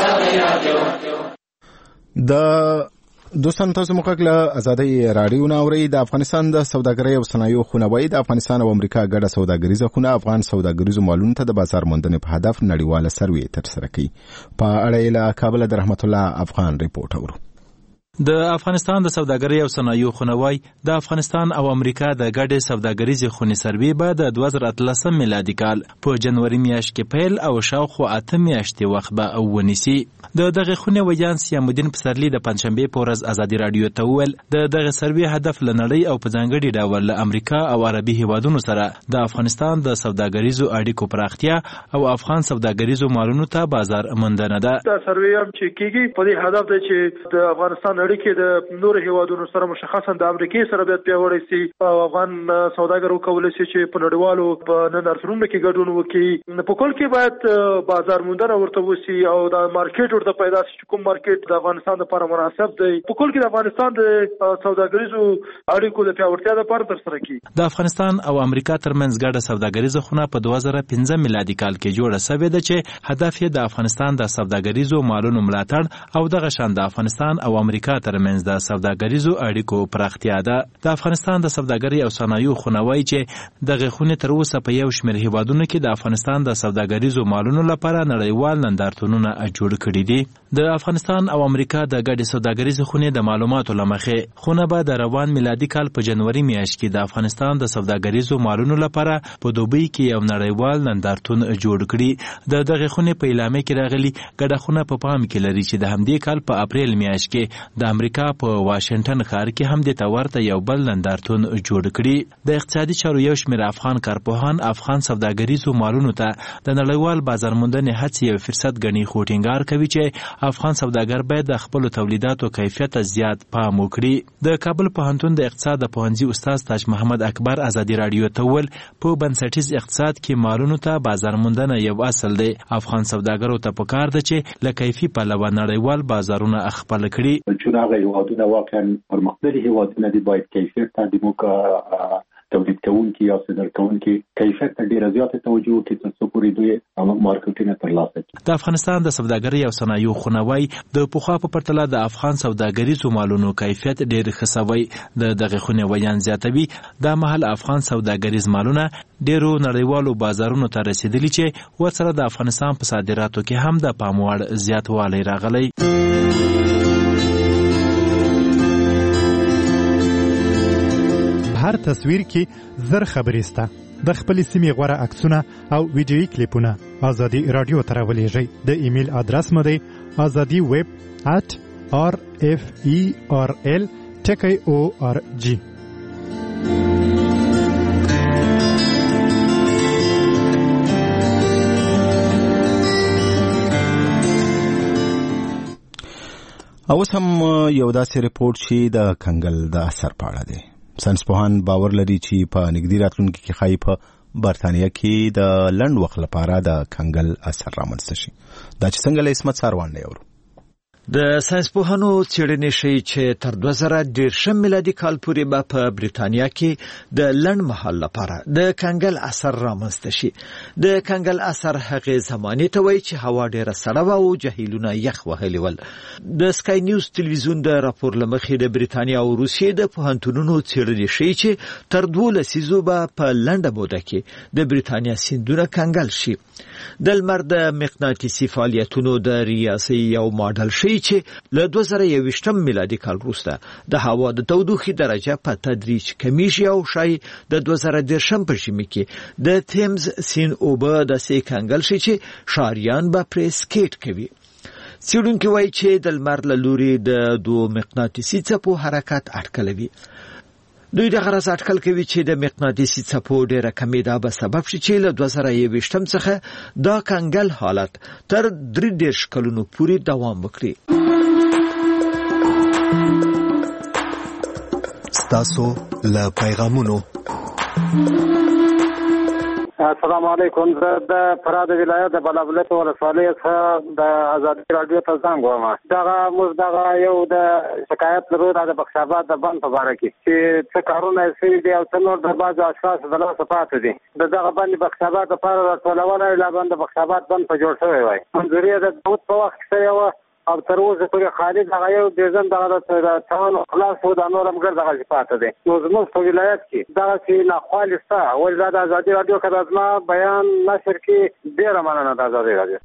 د دوستان تاسو مخکله آزادۍ رادیو ناوري. د افغانستان د سوداګرۍ او صنایعو خونه وایي د افغانستان او امریکا ګډه سوداګریزه خونه افغان سوداګریزو مالونو ته د بازار موندنې په هدف نړیواله سروې ترسره کوي. په اړه له کابل د رحمت الله افغان ریپورت اورو. د افغانستان د سوداګرۍ او صنایعو خونه وایي د افغانستان او امریکا د ګډې سوداګریزې خونې سروې به د 2018 میلادي کال په جنوري میاشت کې پیل او شاوخوا 8 میاشتې وخت به ونیسي. د دغه خونې ویان سیام الدین پسرلی د پنځشنبې په ورځ ازادي رادیو ته وویل د دغه سروې هدف له نړۍ او په ځانګړي ډول له امریکا او عربي هیوادونو سره د افغانستان د سوداګریزو اړیکو پراختیا او افغان سوداګریزو مالونو ته بازار موندنه ده. دا سروې هم چې کیږي په دې هدف دی چې د افغانستان اړیکې د نور هیوادونو سره مشخصا د امریکای سره بیا پیاوړې شي او افغان سوداګر وکولای شي چې په نړیوالو په نندارتونونو کې ګډون وکړي. په کول کې باید بازار موندنه ورته وشي او د مارکیټ ورته پیدا شي چې کوم مارکیټ د افغانستان لپاره مناسب دی. په کول کې د افغانستان د سوداګریزو اړیکو د پیاوړتیا لپاره ترسره کیږي. د افغانستان او امریکا ترمنځ ګډه سوداګریزه خونه په 2015 میلادي کال کې جوړه شوې ده چې هدف یې د افغانستان د سوداګریزو مالونو ملاتړ او دغه شان د افغانستان او امریکا ترمنځ د سوداګریزو اړیکو پراختیا ده. د افغانستان د سوداګرۍ او صنایعو خونه وایي چې دغه خونې تر اوسه په یو شمېر هیوادونو کې د افغانستان د سوداګریزو مالونو لپاره نړیوال نندارتونونه جوړ کړي دي. د افغانستان او امریکا د ګډې سوداګریزې خونې د معلوماتو له مخې خونه به د روان میلادي کال په جنوري میاشت کې د افغانستان د سوداګریزو مالونو لپاره په دوبۍ کې یو نړیوال نندارتون جوړ کړي. د دغه خونې په اعلامیه کې راغلي ګډه خونه په پام کې لري چې د همدې کال په اپریل میاشت کې د امریکا په واشنګټن ښار کې هم د تورته یو بل نندارتون جوړ کړي. د اقتصادي چارو یو شمېر افغان کارپوهان افغان سوداګریزو مالونو ته د نړیوال بازار موندنې هڅې یو فرصت ګڼي، خو ټینګار کوي چې افغان سوداګر باید د خپلو تولیداتو کیفیت ته زیات پام وکړي. د کابل پوهنتون د اقتصاد د پوهنځي استاد تاج محمد اکبر ازادي راډیو ته وویل په بنسټیز اقتصاد کې مالونو ته بازار موندنه یو اصل دی. افغان سوداګرو ته پکار ده چې له کیفي پلوه نړیوال بازارونه خپل کړي. چون هغه هیوادونه واقعا پرمختللي هیوادونه دي، باید کیفیت ته د موږ تولید کوونکي یا صادر کوونکي کیفیت ته ډیره زیاته توجه وکړي تر څو پورې دوی مارکیټونه ترلاسه کړي. د افغانستان د سوداګرۍ او صنایعو خونه وایي د پخوا په پرتله د افغان سوداګریزو مالونو کیفیت ډیر ښه سوی. د دغه خونې ویان زیاتوي دا مهال افغان سوداګریز مالونه ډیرو نړیوالو بازارونو ته رسیدلي چې ورسره د افغانستان په صادراتو کې هم د پام وړ زیاتوالی راغلی. هر تصویر کې زر خبرې سته. د خپل سیمې غوره عکسونه او ویډیویي کلیپونه ازادي رادیو ته راولېږئ. د ایمیل ادرس مو دی azadiweb@rferl.org. اوس هم یو داسې ریپورت چې د کنګل د اثر په اړه دی. ساینسپوهان باور لري چې په نږدې راتلونکي کې ښایي په برتانیه کې د لنډ وخت لپاره د کنګل اثر رامنځته شي. دا چې څنګه له عصمت ساروان دی اورو. د ساینسپوهانو څېړنې ښیي چې تر 2013 میلادي کال پورې به په بریتانیا کې د لنډ مهال لپاره د کنګل اثر رامنځته شي. د کنګل اثر هغې زمانې ته وایي چې هوا ډېره سړه وه او جهیلونه یخ وهلي ول. د سکای نیوز تلویزیون د راپور له مخې د بریتانیا او روسیې د پوهنتونونو څېړنې ښیي چې تر 2 لسیزو به په لنډه موده کې د بریتانیا سیندونه کنګل شي. د لمر د مقناطیسي فعالیتونو د ریاضي یو ماډل ښیي چې له 2021 میلادي کال وروسته د هوا د تودوخې درجه په تدریج کمیږي او شاید د 2013 په ژمي کې د تیمز سیند اوبه داسې کنګل شي چې ښاریان به پرې سکیټ کوي. څېړونکي وایي چې د لمر له لوري د 2 مقناطیسي څپو حرکت اټکلوي. دوی دغه راز اټکل کوي چې د مقناطیسي څپو ډېره کمېدا به سبب شي چې له 2021 څخه دا کنګل حالت تر 30 کلونو پورې دوام وکړي. ستاسو له پیغامونو. السلام علیکم. زه د فراه د ولایت د بلابلت ولسوالۍ څخه د ازادي راډیو ته زنګ وهم. دغه یو د شکایت لرو د بخش آباد د بند په اړه کې چې څه کارونه یې دي او څه نور د بعض اشخاص د لاسه پاتې دي. دغه بند بخش آباد لپاره راټولونه لا بند بخش آباد بند په جوړ شوی وای. منځوري د داود په وخت کې یو او تر اوسه پورې خالد دغه یو د ځن دغه تاون خلاص و د نور امګر دغه پاتې دي. نو زموږ په ولایت کې دغه چې ناخوالسته ولې د ازادي راډیو کې د بیان نشر کې ډیره مننه د ازادي راډیو.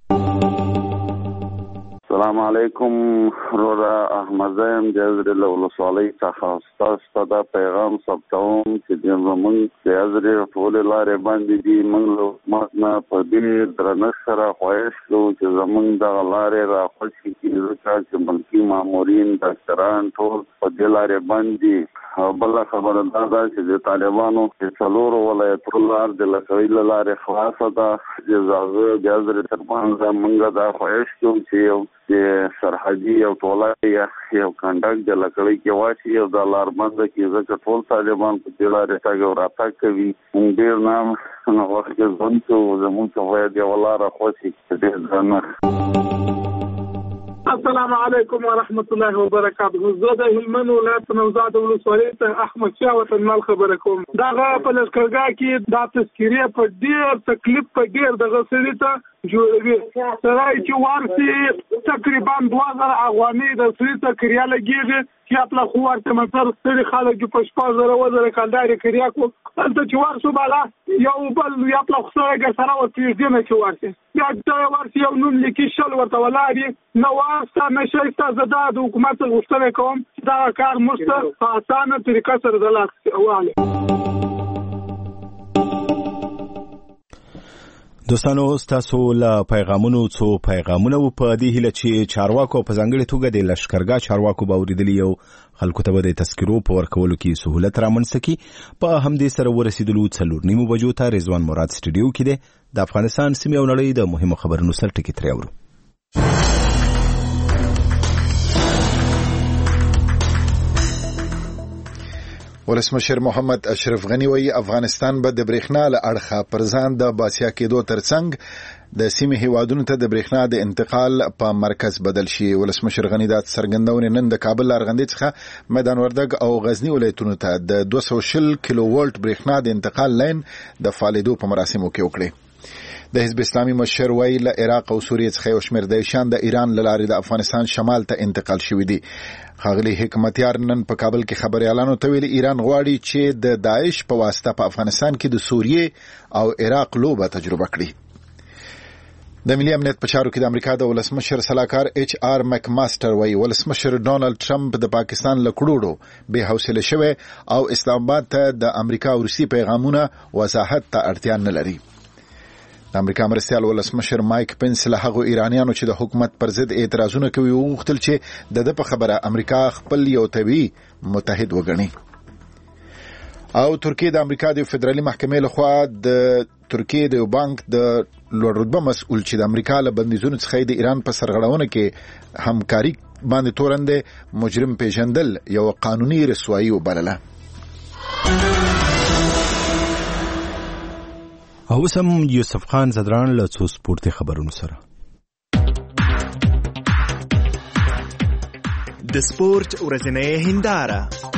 السلام علیکم. رورا احمد زیم جزر ولسوالۍ څخه تاسو ته پیغام ثبتوم چې موږ د ازري ټول لارې باندې دي. موږ ماتنه په دې درنښت سره خواهش کوو چې زموږ د لارې راخوشي چې ملکي مامورین ډاکټران ټول په دې لارې باندې. بل خبره دا ده چې د طالبانو چې څلورو ولایتونو لار د لکوي لارې خلاصه ده. د ازري ترمنځ موږ دا خواهش کوو چې سرحدي او ټوله یو کنډک د لکړی کې واچي او د لار بند کې ځکه ټول طالبان په دې لارې تګ او راتګ کوي. ډېر نام وخت کې ځون کوو زموږ ته باید یوه لاره خوشي ډېر درنښت. السلام علیکم ورحمت الله وبرکاته. زه د هلمند ولایت نوزاد ولسوالۍ ته احمد شاه وطنمل خبره کوم. دغه په لښکرګاه کې دا تذکیره په ډېر تکلیف په ډېر دغه سړي ته جوړوي. سړی چې ورسي تقریبا 2000 افغانۍ د سړي ته کریا لګېږي چې خپل خو ورته مثلا ستړي خلک په 6000 کلداري کریا کو هلته چې ورسو بالا یو بل یا خپل خسرګ سره ورته نه چې ورسي بیا دا ورسي یو نوم لیکي شل ورته ولاري نو واسطه نشي تاسو د حکومت غوښتنه کوم دا کار مشته په اسانه طریقه سره دلته واله. دوستانو تاسو له پیغامونو څو پیغامونه په دې هیله چې چارواکو په ځانګړي توګه د لشکرګاه چارواکو به اوریدلی یو خلکو ته د تذکرو په ورکولو کې سهولت رامنځته کړي. په همدې سره ورسېدلو 4:30 بجو ته رضوان مراد سټوډیو کې دی د افغانستان سیمې او نړۍ د مهمو خبرونو سر ټکي ترې اورو. ولسمشر محمد اشرف غنی وایي افغانستان به د برېښنا له اړخه پر ځان د باسیا کېدو ترڅنګ د سیمې هیوادونو ته د برېښنا د انتقال په مرکز بدل شي. ولسمشر غنی دا څرګندونه نن د کابل لارغندې څخه میدان وردګ او غزنی ولایتونو ته د 220 کیلو ولټ برېښنا د انتقال لاین د فعالیدو په مراسمو کې وکړي. د حزب اسلامي مشر وایي له عراق او سوریې څخه یو شمېر دیشان د ایران له لارې د افغانستان شمال ته انتقال شوي دي. ښاغلي حکمتیار نن په کابل کې خبريالانو ته ویلي ایران غواړي چې د داعش په واسطه په افغانستان کې د سوریې او عراق لوبه تجربه کړي. د ملي امنیت په چارو کې د امریکا د ولسمشر سلاکار ایچ آر مک ماستر وایي ولسمشر ډونالد ټرمپ د پاکستان له کړوړو بے حوصله شوی او اسلام آباد ته د امریکا او روسي پیغامونه وضاحت ته اړتیا نه لري. د امریکا مرستیال ولسمشر مایک پنس له هغو ایرانیانو چې د حکومت پر ضد اعتراضونه کوي وغوښتل چې د په خبره امریکا خپل یو طبيعي متحد وګڼي. او ترکیه د امریکا د فدرالي محکمې لخوا د ترکیه د بانک د لوړ رتبه مسؤل چې د امریکا له بندیزونو څخه د ایران په سرغړونه کې همکاري باندې تورنده مجرم پیژندل یو قانوني رسوایی وبلله. او سم یوسف خان زدران له څو سپورتي خبرونو سره د سپورت ورځنۍ هنداره.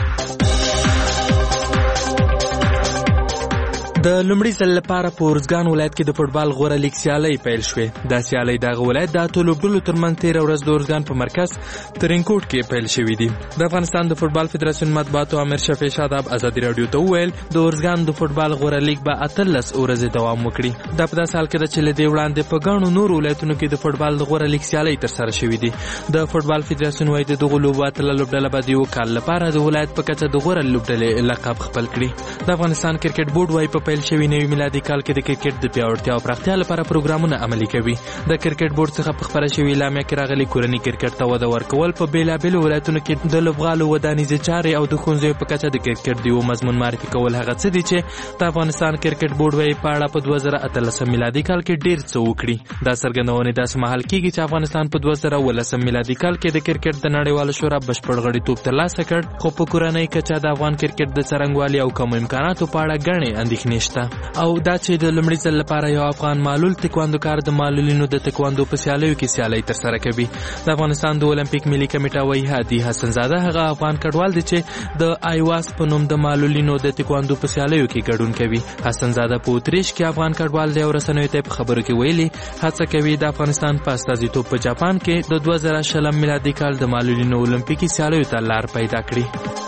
د لومړي ځل لپاره په ارزګان ولایت کې د فوټبال غوره لیګ سیالۍ پیل شوې. دا سیالۍ دغه ولایت د اتو لوبډلو ترمنځ تېره ورځ د ارزګان په مرکز ترینکوټ کې پیل شوې دي. د افغانستان د فوټبال فدراسیون مطبوعاتو امیر شفیع شاداب ازادي رادیو ته وویل د ارزګان د فوټبال غوره لیګ به 18 ورځې دوام وکړي. دا په داسې حال کې ده چې له دې وړاندې په ګڼو نورو ولایتونو کې د فوټبال د غوره لیګ سیالۍ ترسره شوې دي. د فوټبال فدراسیون وایي د دغو لوبو اتله لوبډله به د یو کال لپاره د ولایت په کچه د غوره لوبډلې لقب خپل کړي. د افغانستان کرکټ بورډ وایي په پیل شوي نوي میلادي کال کې د کرکټ د پیاوړتیا او پراختیا لپاره پروګرامونه عملي کوي. د کرکټ بورډ څخه په خبره شوې اعلامیه کې راغلي کورني کرکټ ته وده ورکول په بیلابېلو ولایتونو کې د لوبغالو ودانیزې چارې او د ښوونځیو په کچه د کرکټ د یو مضمون معرفي کول هغه څه دي چې د افغانستان کرکټ بورډ وایي په اړه په 2018 میلادي کال کې ډېر څه وکړي. دا څرګندونې داسې مهال کېږي چې افغانستان په 2019 میلادي کال کې د کرکټ د نړیوالو شورا بشپړ غړیتوب ترلاسه کړ، خو په کورنۍ کچه د افغان کرکټ د څرنګوالي او کمو امکاناتو په اړه ګڼې اندېښنې شته. او دا چې د لومړي ځل لپاره یو افغان معلول تکواندوکار د معلولینو د تکواندو په سیالیو کې سیالۍ ترسره کوي. د افغانستان د اولمپیک ملي کمیټه وایي هادي حسنزاده هغه افغان کډوال دی چې د آیواس په نوم د معلولینو د تکواندو په سیالیو کې ګډون کوي. حسنزاده په اتریش کې افغان کډوال دی او رسنیو ته په خبرو کې ویلي هڅه کوي د افغانستان په استازیتوب په جاپان کې د 2020 میلادي کال د معلولینو اولمپیکي سیالیو ته لار پیدا کړي.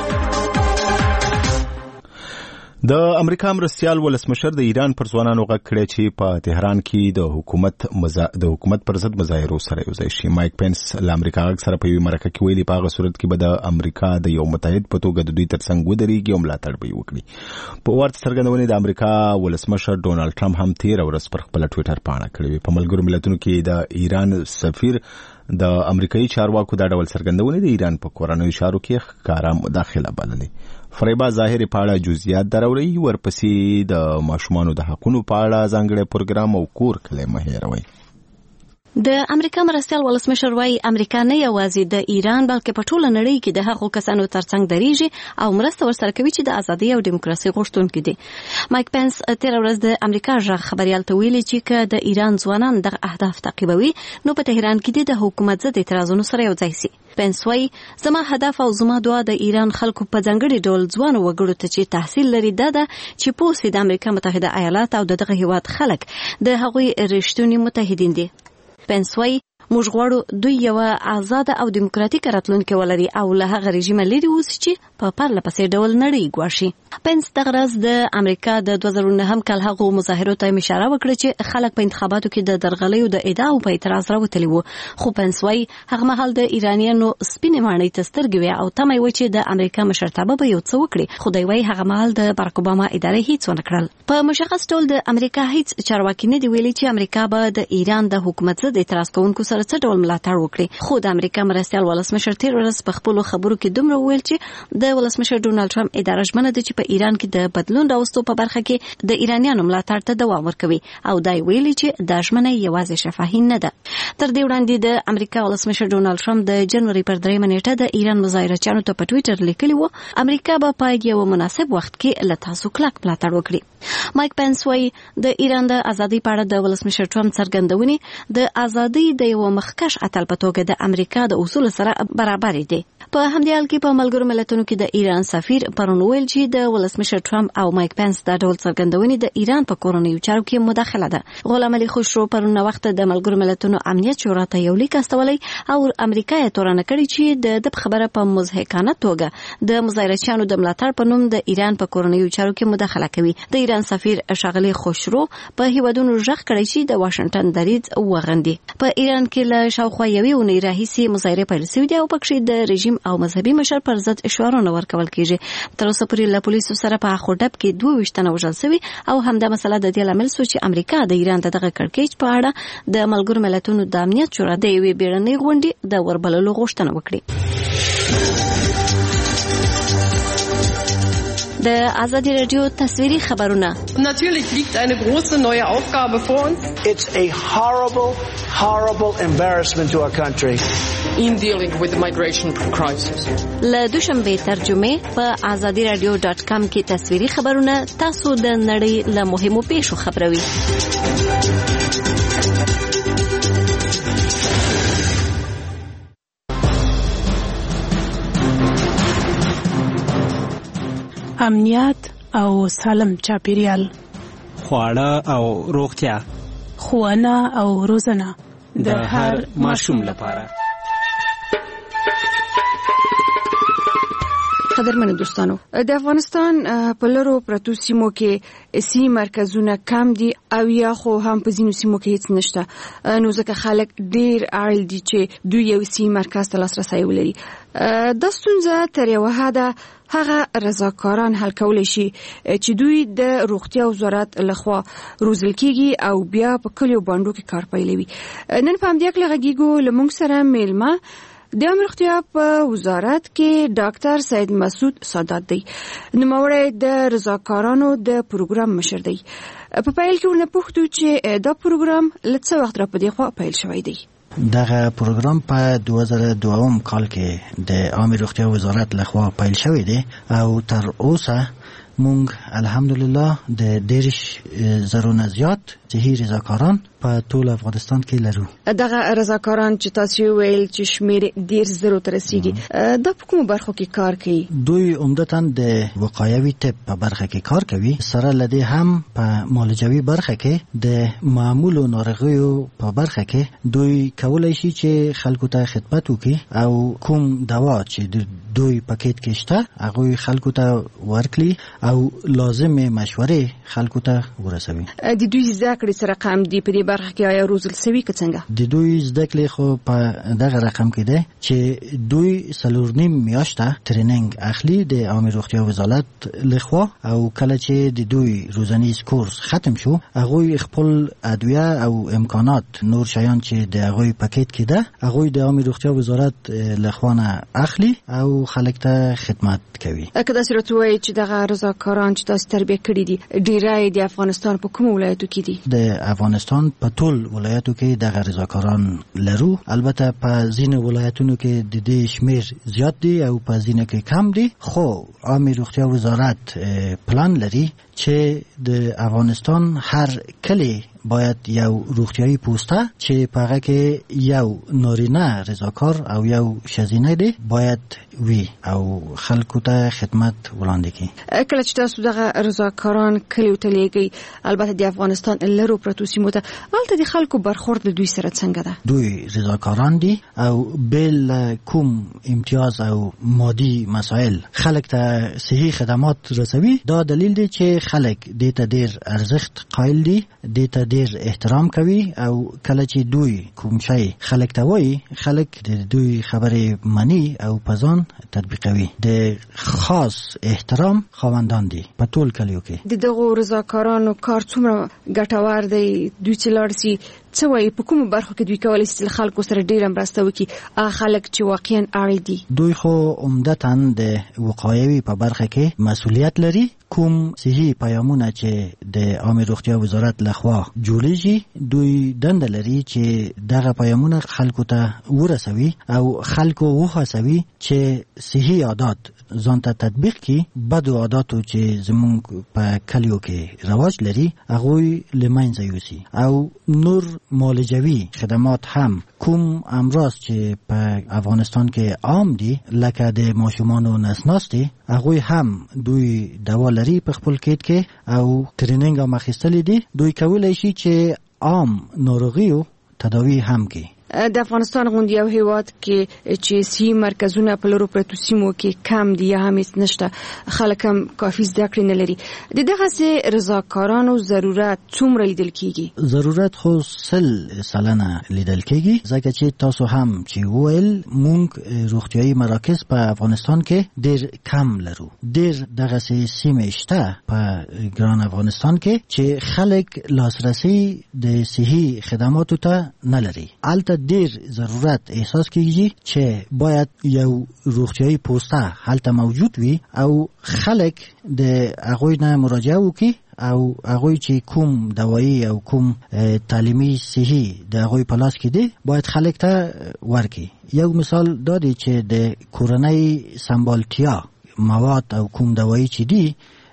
د امریکا مرستیال ولسمشر د ایران پر ځوانانو غږ کړی چې په تهران کې د حکومت پر ضد مظاهرو سره یو ځای شي. مایک پنس له امریکا غږ سره په یوه مرکه کې ویلي په هغه صورت کې به د امریکا د یو متحد په توګه د دوی ترڅنګ ودرېږي او ملاتړ به یې وکړي. په ورته څرګندونې د امریکا ولسمشر ډونالد ټرمپ هم تېره ورځ پر خپله ټویټر پاڼه کړې وه. په ملګرو ملتونو کې د ایران سفیر د امریکایي چارواکو دا ډول څرګندونې د ایران په کورنیو چارو کې ښکاره مداخله بللې. فریبا ظاهري په اړه جزئیات دراوړي، ورپسې د ماشومانو د حقونو په اړه ځانګړی پروګرام او کور کلی مه هېروئ. د امریکا مرستیال ولسمشر وايي امریکا نه یوازې د ایران بلکې په ټوله نړۍ کې د هغو کسانو ترڅنګ درېږي او مرسته ورسره کوي چې د ازادۍ او دیموکراسي غوښتونکي دي. مایک پنس تیر ورځ د امریکا ژغ خبريال ته ویلي چې که د ایران ځوانان دغه اهداف تعقیبوي نو په تهران کې د حکومت ضد اعتراضونو سره یو ځای شي. پنس وايي زما هدف او زما دعا د ایران خلکو په ځانګړي ډول ځوان وګړو ته چې تحصیل لري دا ده چې پوه د امریکا متحده ایالات او دغه هیواد خلک د هغوی رښتونی متحدین دي. پنس وايي موږ غواړو دوی یو آزاد او دیموکراتیک راتلونکي ولري او له هغه رژیم لري اوسي چې په پرله پسې ډول نړۍ ګواښي. پنس دغه ورځ د امریکا د 2009 کال هغو مظاهرو ته اشاره وکړه چې خلک په انتخاباتو کې د درغلیو د ادعاو په اعتراض راوتلي وو. خو پنس وايي هغه مهال د ایرانیانو سپینې ماڼۍ ته سترګې وې او تمه و چې د امریکا مشرتابه به یو څه وکړي. خو دوی وايي هغه مهال د بارک اوباما ادارې هیڅ ونه کړل. په مشخص ډول د امریکا هیڅ چارواکي نه دی ویلي چې امریکا به د ایران د حکومت ضد اعتراض کوونکو سره څه ډول ملاتړ وکړي. خو د امریکا مرستیال ولسمشر تیر ورځ په خپل خبرو کې دومره ویل چې د ولسمشر ډونالد ټرمپ اداره ژمنه ده چې په ایران کې د بدلون راوستو په برخه کې د ایرانیانو ملاتړ ته دوام ورکوي او دای ویلي چې د ژمنه یوازې شفاهي نه ده. تر دې وړاندې د امریکا ولسمشر ډونالد ټرمپ د جنوري پر 3 نیټه د ایران مظاهرچیانو ته په ټوئیټر لیکلی وو امریکا به په یو مناسب وخت کې له تاسو کلک ملاتړ وکړي. مایک پنس وايي د ایران د ازادۍ په اړه د ولسمشر ټرمپ څرګندونې د ازادۍ د یو مخکش اتل په توګه د امریکا د اصول سره برابر دي. په همدې حال کې په ملګرو ملتونو کې د ایران سفیر پرون ویل چې د ولسمشر ټرمپ او مایک پنس د ډول څرګندونې د ایران په کورنیو چارو کې مداخله ده. غلام علي خوشرو پرون وخت د ملګرو ملتونو امنیت شورا ته یو لیک استولی او امریکا یې تورن کړی چې د خبره په مضحکانه توګه د مظاهرچیانو د ملاتړ په نوم د ایران په کورنیو چارو کې مداخله کوي. د ایران سفیر شاغلی خوشرو په هیوادونو ژغ کړی چې د واشنگټن دریځ وغندي. په ایران کې له شاوخوا یوې اونۍ راهیسې مظاهرې پیل شوې دي او پکې د رژیم او مذهبي مشر پر ضد اشارونه ورکول کیږي. تر اوسه پورې له پولیسو سره په خودب کې 22 تنه وژل شوي او همدا مسله د دې لامل شو چې امریکا د ایران دغه کړکېچ په اړه د ملګرو ملتونو د امنیت شورا د یوې بیړنۍ غونډې د وربللو غوښتنه وکړي. د ازادي رادیو تصویري خبرونه. Natürlich liegt eine große neue Aufgabe vor uns. It's a horrible embarrassment to our country. In dealing with the migration crisis. له دوشنبه ترجمه په azadiradio.com کې تصویري خبرونه تاسو د نړۍ له مهمو پیښو خبروي. امنیت او سالم چاپیریال، خواړه او روغتیا، ښوونه او روزنه د هر ماشوم لپاره. قدرمنو دوستانو، د افغانستان په لرو پرتو سیمو کې سي مرکزونه کم دي او یا خو هم په ځینو سیمو کې هیڅ نشته، نو ځکه خلک ډیر اړ دي چې دوی یو سي مرکز ته لاسرسی ولري. د ستونزه تر یو حده هغه رضاکاران حل کولی شي چې دوی د روغتیا وزارت لخوا روزل کیږي او بیا په کلیو باندو کې کار پیلوي. نن په همدې کې لږیږو لمونږ سره میلمه د روغتیا په وزارت کې ډاکټر سید مسعود سادات دی، نوموړی د رضاکارانو د پروګرام مشر دی. په پیل کې ورنه پوښتو چې دا پروګرام له څه وخت را په دې خوا پیل شوی دی. دغه پروګرام په 2002 کال کې د عامه روغتیا وزارت لخوا پیل شوی دی او تر اوسه مونږ الحمدلله د ډیرش زرونه زیات صحي رضاکاران په ټول افغانستان کې لرو. دغه رضاکاران چې تاسو ویل چې شمیر ډیر زرو تر رسیدي، د کومو برخو کې کار کوي؟ دوی عمدتاً د وقایوي طب په برخه کې کار کوي، سره لدی هم په معالجوي برخه کې د معمولو ناروغیو په برخه کې دوی کولای شي چې خلکو ته خدمت وکړي او کوم دوا چې دوی پاکټ کې شته هغه خلکو ته ورکړي او لازمه مشورې خلکو ته ورسوي. د دوی ذکر سره رقم دی په دې برخه کې آیا روزل سوي که څنګه؟ د دوی ذکر خو په دغه رقم کې ده چې دوی 4.5 میاشته تریننګ اخلي د عامه روغتیا وزارت لخوا او کله چې د دوی روزنیز کورس ختم شو هغه خپل ادویه او امکانات نور شیان چې د هغه پاکټ کې ده هغه د عامه روغتیا وزارت لخوا نه اخلي او خلک ته خدمت کوي. که دا صورت وای چې دغه رضاکاران چې تاسو تربیه کړی دي ډیری د افغانستان په کوم ولایتو کې دي؟ د افغانستان په ټول ولایتو کې دغه رضاکاران لرو. البته په ځینو ولایتونو کې د دې شمیر زیات دی او په ځینو کې کم دی، خو عامه روغتیا وزارت پلان لري چې د افغانستان هر کلی باید یو روغتیایی پوسته چې په هغه کې یو نارینه رضاکار او یو ښځینه دی باید وي او خلکو ته خدمت وړاندې کړي. کله چې تاسو دغه رضاکاران کلیو ته لیږئ، البته د افغانستان لرو پرتو سیمو ته، هلته د خلکو برخورد له دوی سره څنګه ده؟ دوی رضاکاران دي او بل کوم امتیاز او مادي مسائل خلک ته صحي خدمات رسوي. دا دلیل دی چې خلک دې ته ډېر ارزښت قایل دي، دې ته ډېر احترام کوي او کله چې دوی کوم شی خلک ته وایي، خلک د دوی خبرې مني او په ځان تطبیقوي. د خاص احترام خاوندان دي په ټول کلیو کې. د دغو رضاکارانو کار څومره ګټور دی؟ دوی چې لاړ سي څه وایي؟ په کومو برخو کې دوی کولی شي خلکو سره ډېره مرسته وکړي، هغه خلک چې واقعا اړ دي؟ دوی خو عمدتاً د وقایوي په برخه کې مسؤلیت لري. کوم صحي پیامونه چې د عامه روغتیا وزارت لخوا جوړیږي، دوی دنده لري چې دغه پیامونه خلکو ته ورسوي او خلکو وهڅوي چې صحي عادات ځان ته تطبیق کړي. بدو عاداتو چې زموږ په کلیو کې رواج لري هغوی له منځه یوسي او نور معالجوي خدمات هم کوم امراض چې په افغانستان کې عام دي لکه د ماشومانو نسناستي، هغوی هم دوی دوا لري په خپل کیت کې او ترینینګ هم اخیستلی دي. دوی کولی شي چې عام ناروغیو تداوی هم کوي. د افغانستان غوندې یو هیواد کې چې صحي مرکزونه په لرو پرتو سیمو کې کم دي یا هم هیڅ نشته، خلک هم کافي زده کړې نه لري، د دغسې رضاکارانو ضرورت څومره لیدل کیږي؟ ضرورت خو 100% لیدل کیږي، ځکه چې تاسو هم چې وویل موږ روغتیایي مراکز په افغانستان کې ډېر کم لرو. ډېر دغسې سیمې شته په ګران افغانستان کې چې خلک لاسرسی د صحي خدماتو ته نه لري. البته ډیر ضرورت احساس کیږي چې باید یو روغتیایي پوسته هلته موجود وي او خلک د هغوی نه مراجعه وکړي او هغوی چې کوم دوایی او کوم تعلیمي صحي د هغوی په لاس کې دی باید خلک ته ورکړي. یو مثال دا دی چې د کورنۍ سمبالتیا مواد او کوم دوایی چې دی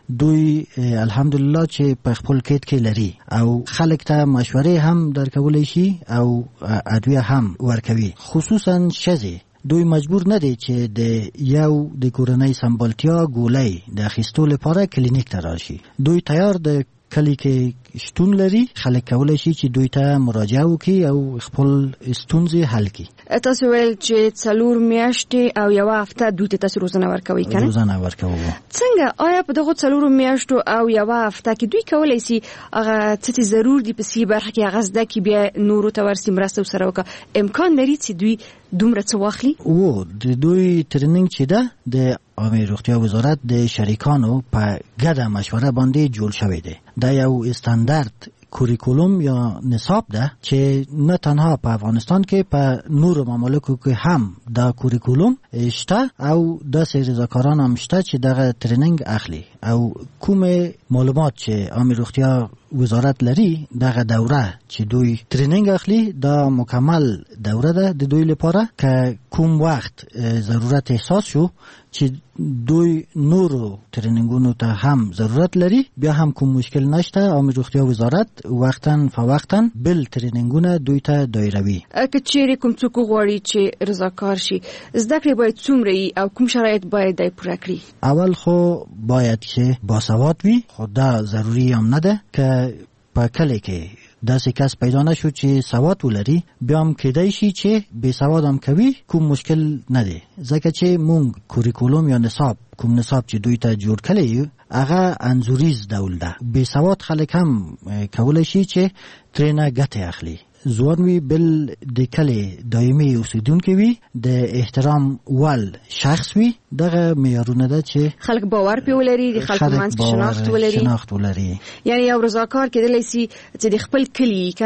دوی الحمدلله چې په خپل کیت کې لري او خلک ته مشورې هم درکولی شي او ادویه هم ورکوي. خصوصا ښځې دوی مجبور نه دي چې د یو د کورنۍ سمبالتیا ګولۍ د اخیستو لپاره کلینیک ته راشي. دوی تیار د کلی کې شتون لري، خلک کولی شي چې دوی ته مراجعه وکړي او خپل ستونزې حل کړي. تاسو ویل چې 4 میاشتې او یو هفته دوی ته تاسو روزنه ورکوي کنه؟ روزنه ورکوي. څنګه آیا په دغه 4 میاشتو او یو هفته کې دوی کولی شي هغه څه ضرور دي په سی برخه کې هغه زده کې بیا نورو ته ورسي مرسته سره وکړه؟ امکان لري چې دوی دومره څه واخلي؟ او د دوی ترنینګ چې ده د عامه روغتیا وزارت د شریکانو په ګډه مشوره باندې جوړ شوی دی. دا یو استاندارد کوریکولوم یا نصاب ده چې نه تنها په افغانستان کې په نورو ممالکو کې هم دا کوریکولوم شته او داسې رضاکاران هم شته چې دغه ترینینګ اخلي او کوم معلومات چې عامه روغتیا وزارت لري دغه دوره چې دوی ترینینګ اخلي دا مکمل دوره ده د دوی لپاره که کوم وخت ضرورت احساس شو چې دوی نورو ترینینګونو ته هم ضرورت لري بیا هم کوم مشکل نشته. عامه روغتیا وزارت وختاً فوقتاً بل ترینینګونه دوی ته دایروي. که چیرې کوم څوک غواړي چې رضاکار شي زده کړې باید څومره او کوم شرایط باید دای پوره کړي؟ اول خو باید چې باسواد وي، خو دا ضروري هم نه ده که په کلی کې داسې کس پیدا نشو چې سواد ولري بیا هم کېدای شي چې بې سواد هم کوي، کوم مشکل نه دی. ځکه چې مونږ کوریکولوم یا نصاب کوم نصاب چې دوی ته جوړ کړی هغه انځوریز ډول ده. بې سواد خلک هم کولی شي چې ترېنه ګټه اخلي. ځوان وي بل د کلی دایمي اوسیدونکي وي، د احترام ول شخص وي. دغه معیارونه ده چې خلک باور پې ولري، د خلکو منځ شناخت ولري. یعنې یو رضاکار کېدلی شي چې د خپل کلي کنه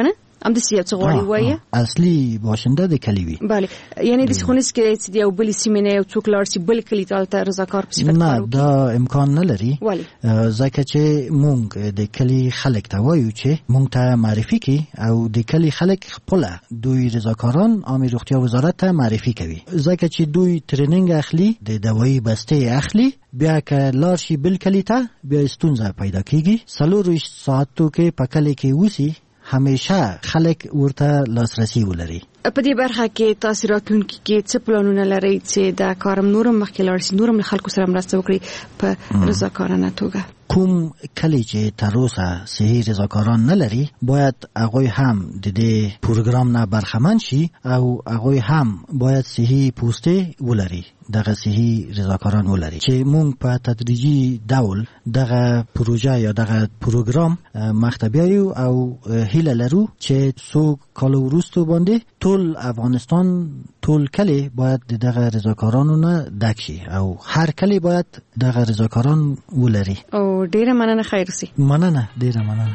هم د سیاست غوړي وایي اصلي باشنده د کلی وي. بله یعنی د خونس کې چې یو بل سیمه نه یو څوک لار شي بل کلی ته رضاکار په صفت نه دا امکان نه لري. ځکه چې مونږ د کلی خلک ته وایو چې مونږ ته معرفي کی او د کلی خلک خپل دوی رضاکاران عامه روغتیا وزارت ته معرفي کوي. ځکه چې دوی ټریننګ اخلي د دوايي بسته اخلي بیا که لار شي بل کلی ته بیا ستونزه پیدا کیږي. 4 ساعتو کې په کلی کې وسی همیشه خلک ورته لاسرسي ولري. په دې برخه کې تاسو راتلونکي کې څه پلانونه لرئ چې دا کارم نورم مخکې لاړ شي نورم خلکو سره مرسته وکړي په رضاکارانه توګه؟ کوم کلی چې تر اوسه صحیح رضاکاران نه لري باید هغوی هم د دې پروګرام نه برخمن شي او هغوی هم باید صحیح پوسټ ولري دغه صحیح رضاکاران ولري چې مونږ په تدریجي ډول دغه پروژه یا دغه پروګرام مختبیایو او هیله لرو چې څو کال وروسته باندې ټول افغانستان ټول کلی باید دغه رضاکارانو نه ډک شي او هر کلی باید دغه رضاکاران ولري. او ډیره مننه خیر سي. مننه ډیره مننه.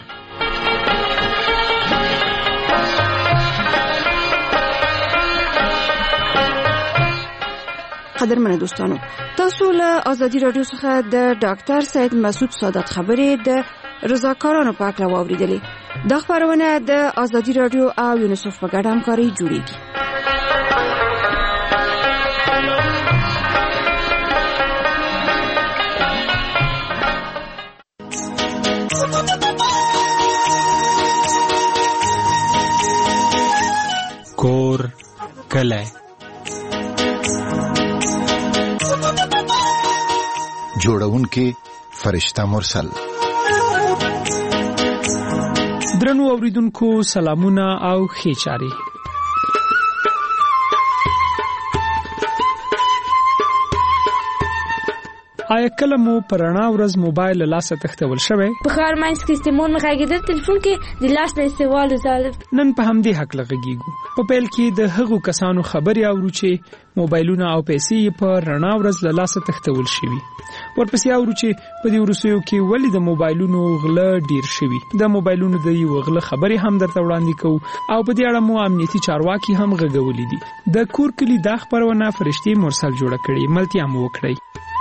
قدرمنه دوستانو تاسو له ازادي رادیو څخه د ډاکټر سید مسعود سادات خبرې د رضاکارانو په اړه واوریدلې. دا خبرونه د ازادي رادیو او یونیسف په ګډه همکاري جوړیږي. کور کله جوړونکي فرشتہ مرسل. درنو اوریدونکو سلامونه او ښه چاري. آیا کله مو پرانا ورځ موبایل لاسه تختول شوی؟ په خار ماینس کې استعمال مغاګیدل ټلیفون کې د لاس نه استعمال وزال. نن په همدې حق لغږیږو. په پیل کې د هغو کسانو خبري اورو چې موبایلونه او پیسې په رڼا ورځ له لاسه تختول شوی. ورپسې اورو چې په دې ورسېو کې ولې د موبایلونو غله ډیر شوی. د موبایلونو د یو غله خبري هم درته وړاندې کوو او په دې اړه مو امنیتي چارواکي هم غږولې دي. د کور کلی دا خبرونه فرشتي مرسل جوړه کړې. ملتیا مو وکړئ.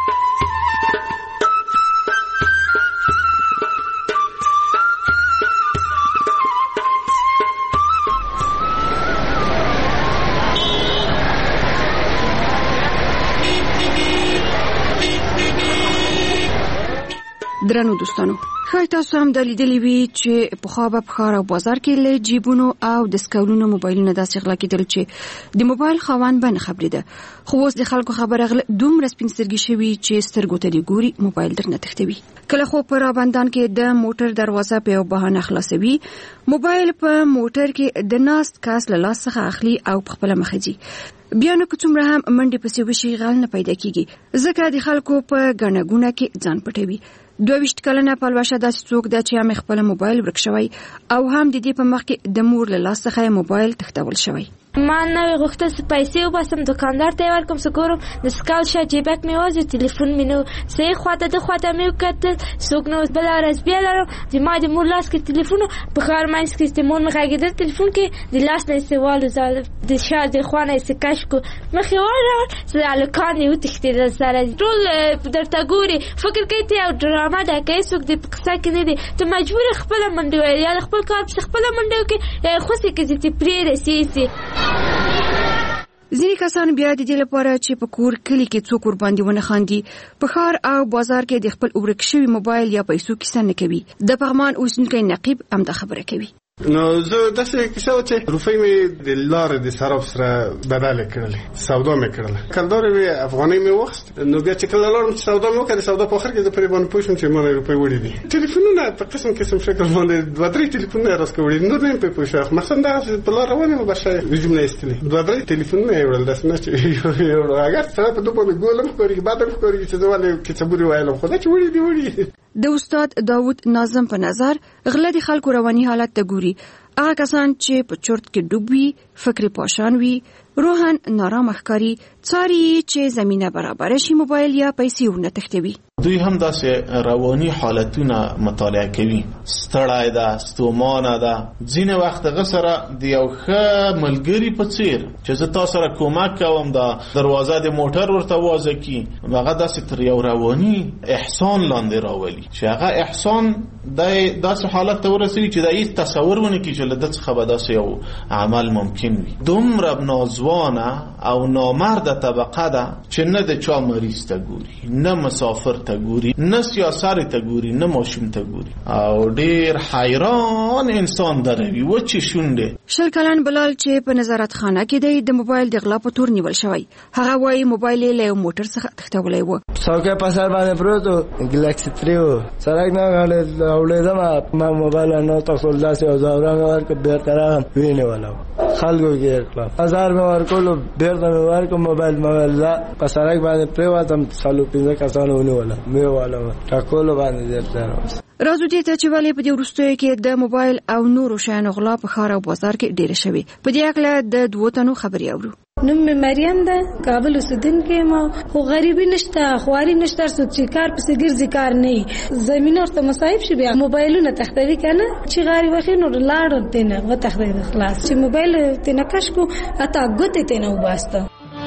درنو دوستانو خای تاسو هم د لیدلې وی چې په خوا په ښار او بازار کې له جیبونو او د سکولونو موبایلونو داسې غلا کېدل چې د موبایل خاوند باندې خبرې ده. خو اوس د خلکو خبره غل دومره سپین سترګې شوي چې سترګو ته دی ګوري موبایل درنه تختوي. کله خو په رابندان کې د موټر دروازه په یو بهانه خلاصوي موبایل په موټر کې د ناست کاس له لاس څخه اخلي او په خپل مخ ځي. بیا نو کومره هم منډه پسې وشي غل نه پیدا کیږي ځکه د خلکو په غنګونه کې ځان پټوي. 22 کلنه پلوشه د څوک د چې هم خپل موبایل ورک شوی او هم د دې په مخ کې د مور له لاس څخه موبایل تختول شوی. ما نه غوښته پیسې وباسم دکاندار ته ورکوم سګورم د سکال شه جیبک مې وځي ټلیفون مې نو سه خواته د خواته مې وکړل څوک نو بل راز بیا لرم د ما د مور لاس کې ټلیفون په خار ماینس کې استعمال مغاګیدل ټلیفون کې د لاس نه استعمال زال د شاد خوانه سکاش کو مخې وره زال کان یو تختیدل سره ټول درته ګوري فکر کوي ته او ډرامه دا کوي څوک د قصه کې نه دي ته مجبور خپل منډه ویل یا خپل کار خپل منډه کې خو څه کې چې پری رسېسي. ځینې کسان بیا د دې لپاره چې په کور کلی کې څوک ور باندې ونه خاندي په ښار او بازار کې د خپل ورک شوی موبایل یا پیسو کیسه نه کوي. د پغمان اوسنکي نقیب هم دا خبره کوي. نو زه داسې کیسه و چې روپۍ مې د لارې د صرف سره بدله کړلې سودا مې کړله کلدار مې افغانۍ مې وخت نو بیا چې کله لاړم چې سودا مې وکړه سودا په آخر کې زه پرې باندې پوه شوم چې ما روپۍ وړي دي. ټلیفونونه په قسم قسم شکل باندې 2-3 ټلیفونونه راسکوړي نور نه پې پوه شوم مثلا دا په لار روانې مې بشه وجمله استلې 2-3 ټلیفونونه یې وړل داسې نه چې اگر سره په دوه باندې ګولم کوي بعد هم کوي چې زه ولې کې څبوري وایلم خو دا چې وړي دی وړي. د استاد داوود ناظم په نظر غله د خلکو رواني حالت ته ګوري. هغه کسان چې په چورت کې ډوب وي فکر پاشان وي روحان نارام ښکاري څاري چې زمينه برابر شي موبایل یا پیسې ونه تختوي. دوی هم داسې رواني حالتونه مطالعه کوي. ستړی ده، ستومانه ده. ځینې وخت هغه سره د یو ښه ملګري په څیر چې زه تا سره کومک کوم، دا دروازه د موټر ورته وازه کی، هغه داسې تر یو رواني احسان لاندې راولي چې هغه احسان داسې حالت ته ورسوي چې د هیڅ تصور ونه کړي چې له ده څخه به داسې یو عمل ممکن وي. دومره نازوانه او نامرده طبقه ده چې نه د چا مریض ته ګوري، نه مسافر ته ګوري، نه سیاسر ته ګوري، نه ماشوم ته ګوري، او ډیر حیران انسان دروي و چې شونډه. شل کلن بلال چې په نظارت خانه کې دی د موبایل د غلا په تور نیول شوی. هغه وایي موبایل یې له یو موټر څخه تښتولی و. څوکۍ په سر باندې پروت و، ګلکسي 3 و. سړک نه اوړېدم، ما موبایل نه تاسو داسې اوزاره مې ورکړ، بیرته راغلم وینېولم، خلکو ګیر کړم، 1000 مې ورکولو، بیرته مې ورکړ موبایل په سړک باندې پرېوتم، څلور پنځه کسانو ونیولم، مې والم ټاکلو باندې ډېر. راځو دې ته چې ولې په دې وروستیو کې د موبایل او نورو شیانو غلا په ښار او بازار کې ډېره شوې. په دې اړه د دوو تنو خبرې اورو. نوم مې مریم ده، کابل اوسیدونکې یم. خو غریبي نشته، خواري نشته، څوک چې کار پسې ګرځي کار نه وي. زمینه ورته مصایب شي، بیا موبایلونه تښتوي که نه، چې غاري وخي نو لاړ تېنه وتښتېد خلاص، چې موبایل تېنه کش کړو حتی ګوتې تېنه وباسته.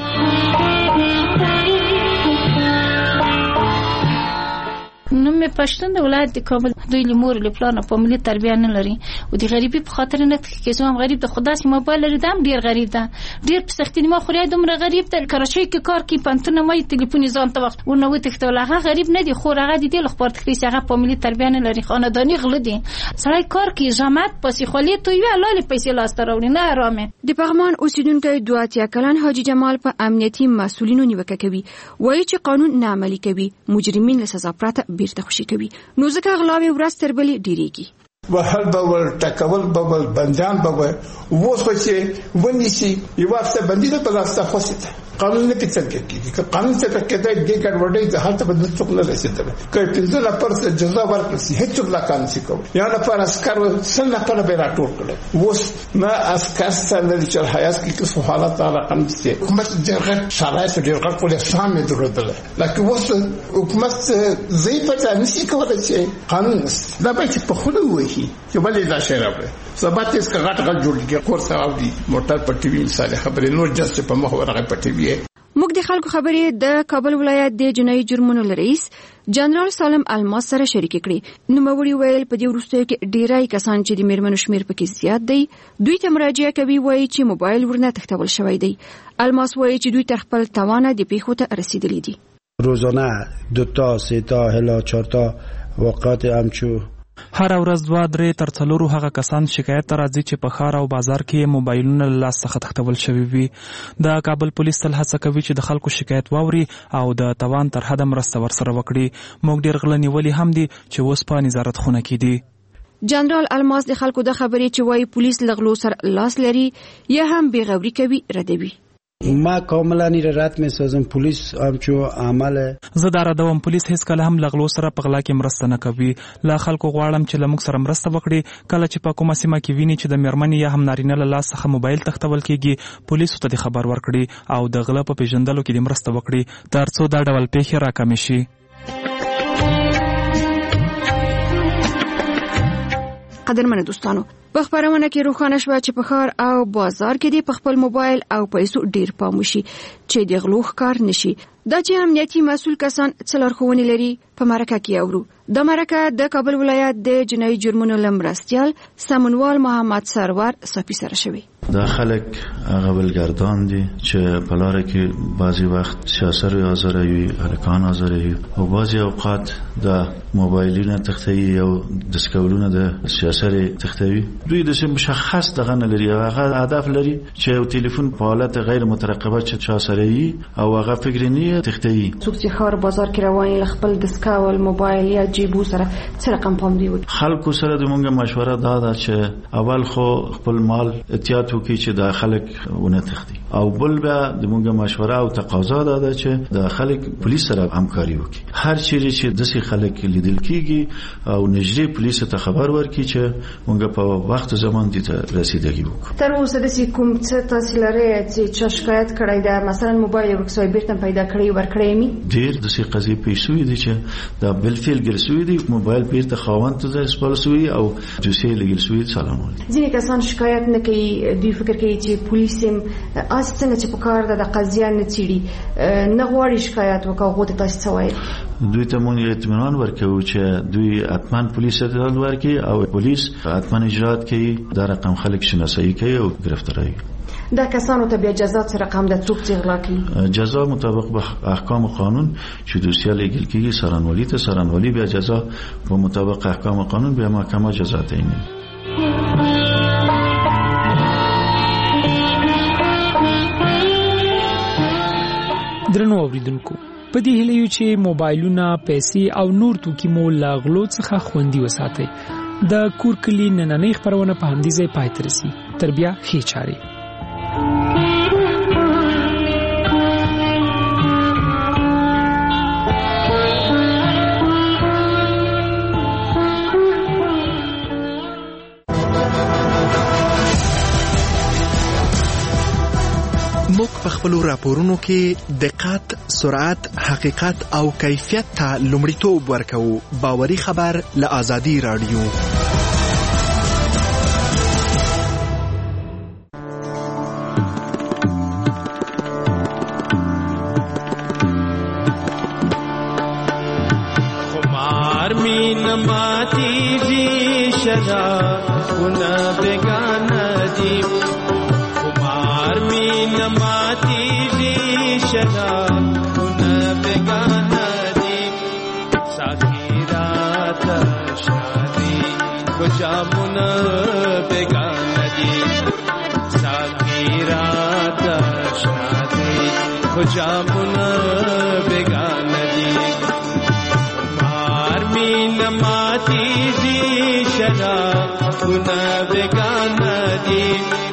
نوم مې پښتون د ولایت د کابل. دوی له مور له پلان په ملي تربیه نه لري او د غریبي په خاطر نه کې زوم غریب د خدا سي موبایل لري، دم ډیر غریب ده، ډیر په سختۍ ما خوري، دومره غریب ده. کراچۍ کې کار کوي، پنتونه مې ټلیفون ځان ته وخت ورنه وته خپل هغه غریب نه دی، خو هغه د دې لخوا تکلیف هغه په ملي تربیه نه لري، خاندانی غل دي. سړی کار کوي، جماعت پسې خولي ته وی الله له پیسې لاس ته راوړي، نه آرامه. د پغمان اوسیدونکو 2 کلن حاجی جمال په امنیتي مسؤلینو نیوکه کوي، وایي چې قانون نه عملي کوي، مجرمین له سزا پرته بیرته خوشي کوي، نو ځکه غلاوي ورځ تر بلې ډیریږي. وهل به ټکول به بندیان به وو چې ونیسي یو وخت بندي ته تاسو خوښته قانون نه پیڅل کېږي که قانون څه کېدای د ګډوډۍ د حالت بدل څوک نه رسیدل که پنځه لپاره جزا ورکړي هیڅ لا کار نشي کوي یا لپاره اسکر سن لپاره به راټول کړي وس ما اسکر سره د چر حیات کې څه حالات علا قانون سي حکومت جرغه شرایط جرغه کولې سامې درودل لکه وس حکومت زی په نشي کولای چې قانون دا به چې په خلو وي چې ولې دا شی راوړي سبات یې څنګه غټ جوړیږي کورس او دی موټر پټوي مثال خبرې نور جست په مخ ورغه پټوي. موږ د خلکو خبرې د کابل ولایت د جنایي جرمونو رئیس جنرال سالم الماس سره شریک کړي. نوموړي ویل په دې وروستیو کې ډیری کسان چې د میرمنو شمیر پکې زیات دی دوی ته مراجعه کوي، وایي چې موبایل ورنه تښتول شوی دی. الماس وایي چې دوی تر خپل توانه د پیښو ته رسیدلی دي. روزانه 2 تا 3 تا هلا 4 تا وقات همچو هر ورځ 2-3 تر 4 هغه کسان شکایت راځي چې په ښار او بازار کې موبایلونه له لاس څخه تښتول شوي وي. د کابل پولیس تل هڅه کوي چې د خلکو شکایت واوري او د توان تر حده مرسته ورسره وکړي. موږ ډېر غله نیولي هم دي چې اوس په نظارت خونه کې دي. جنرال الماس د خلکو د خبرې چې وایي پولیس له غلو سره لاس لري یا هم بېغوري کوي ردوي. ما کاملا رد میسازم پولیس همچو عمله زه دا ردوم پولیس هیڅ کله هم لغلو سره په غلا کې مرسته نه کوي. لا خلکو غواړم چې لموږ سره مرسته وکړي. کله چې په کومه سیمه کې ویني چې د میرمنې یا هم نارینه له لاس څخه موبایل تښتول کیږي پولیسو ته خبر ورکړي او د غلا په پیژندلو کې د مرسته وکړي ترڅو دا ډول پیښې راکمې شي. قدرمنو دوستانو په خبرونه کې روښانه شوه چې په ښار او بازار کې د خپل موبایل او پیسو ډیر پام وشي چې د غلو ښکار نشي. دا چې امنیتي مسؤل کسان څه لارښوونې لري په مرکه کې اورو. د مرکه د کابل ولایت د جنایي جرمونو لمرستیال سمونوال محمد سرور صافي سره شوی. دا خلک هغه بلګردان دي چې په لاره کې بعضی وخت سیاسر آزاروي هلکان آزاروي او بعضی اوقات د موبایلونه تختوي او د سکولونه د سیاسر تختوي. دوی د مشخص دغه نه لري، هغه هدف لري چې یو ټلیفون په حالت غیر مترقبه چې چا سره وي او هغه فکر نه تختوي. څوک چې ښار بازار کې روان ل خپل د سکول موبایل یا جیبو سره څه رقم پام دی وکړي. خلکو سره د مونږه مشوره دا چې اول خو خپل مال احتیاط وکړي چې د خلک ونه تختی او بل بیا د مونږه مشوره او تقاضا ده چې د خلک پولیس سره همکاري وکړي. هر چیرې چې داسې خلک لیدل کیږي او نجري پولیس ته خبر ورکړي چې موږ په وخت زمان دي ته رسیدګي وکړو. تر اوسه د کوم څه تاسو لري چې شکایت کړی دا مثلا موبایل ورکسوي بیرته پیدا کړی ورکړی می ډیر د سې قضیې پیښ شوې دي چې دا بلفیل ګرځوي دي موبایل بیرته خاوند ته ځل شوی او جوسې لګل شوی سلام علیکم. ځینې کسان شکایت نه کوي دوی فکر کوي چې پولیس هم اس څنګه چې په کار د قضیه نه چیړي نه غواړي شکایت وکړي غوته تاسو څه وایي دوی ته مونږ اطمینان ورکوو چې دوی اتمن پولیس ته اطلاع ورکړي او پولیس اتمن اجرات کوي دا رقم خلک شناسایی کوي او گرفتاری. دا کسانو ته بیا جزا څه رقم د توپ غلا کوي جزا مطابق به احکام قانون چې دوسیه لګل کیږي سرانولی ته سرانولی بیا جزا په مطابق احکام قانون بیا محکمه جزا تعیین. درنو اوریدونکو په دې هیله یو چې موبایلونه پیسې او نور توکي مو لا غلو څخه خوندي وساتئ. د کور کلی نننۍ خبرونه په همدې ځای پای ته رسي. تر بیا ښې چارې. موږ په خپل راپورونو کې دقت، سرعت، حقیقت او کیفیت ته لومړیتوب ورکوو. باوري خبر له آزادي رادیو. خمار مین ماتی جی شراب گنا بگانا دی نماتی جی شراب ان بگانا دی ساکی رات شادی کجا من بگانا دی ساکی رات شادی کجا من بگانا دی مار می نماتی جی شراب ان بگانا دی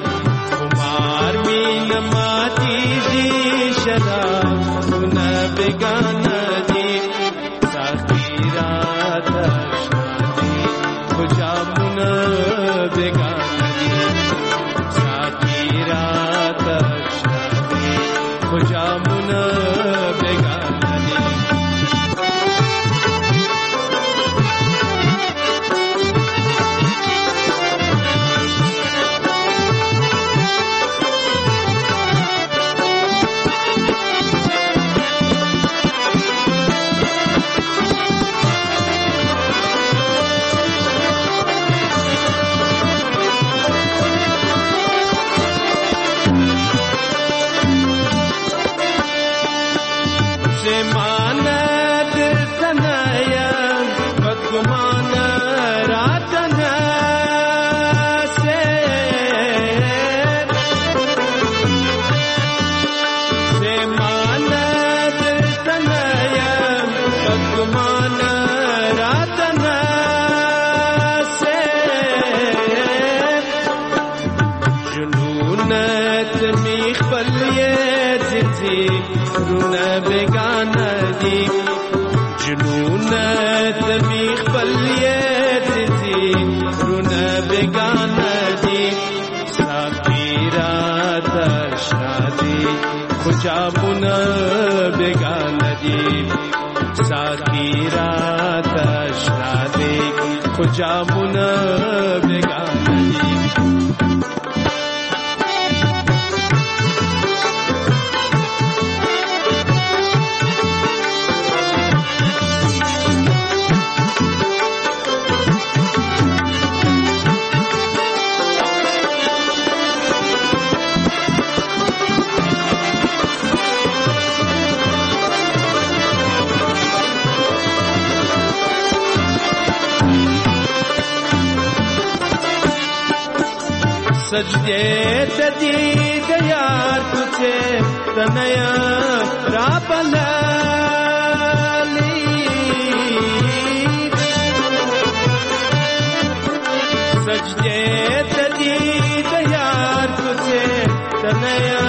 نماتی جی شراب سنا بگانا دی ساکی رات شادی کجا من بگانا دی ساکی رات شادی کجا من بگانا دی. जामुन बेगाना दी साकी रात शादी खुजामुन बेगाना दी. सजदे तदी दयार तुझे तनया रापलाली सजदे तदी दयार तुझे तनया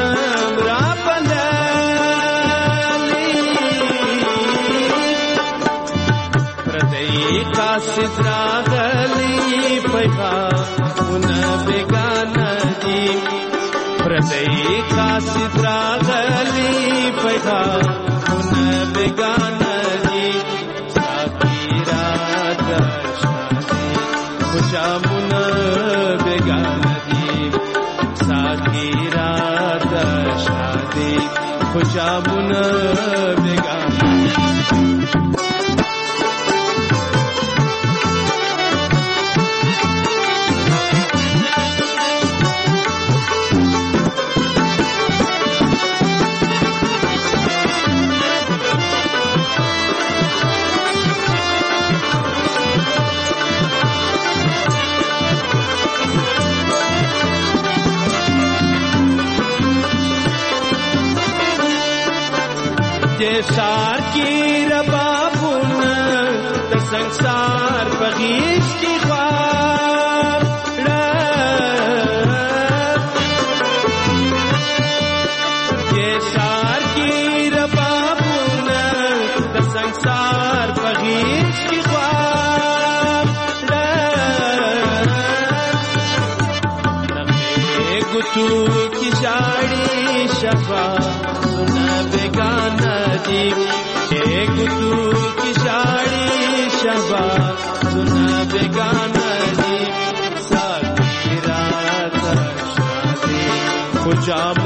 रापलाली پردی قاصد راغلی پیغامون بگانه دی پردی قاصد راغلی پیغامون بگانه دی ساکی رات شادی خوشامون بگانه دی ساکی رات شادی خوشامون بگانه सार की रबाबुन त संसार बगीच की ख्वाब ये सार की रबाबुन त संसार बगीच की ख्वाब नगे गुतू की साड़ी शफा सुना बेगाना एक तू की साड़ी शबा सुना बेगाना दी सारी रात शादी खुशाम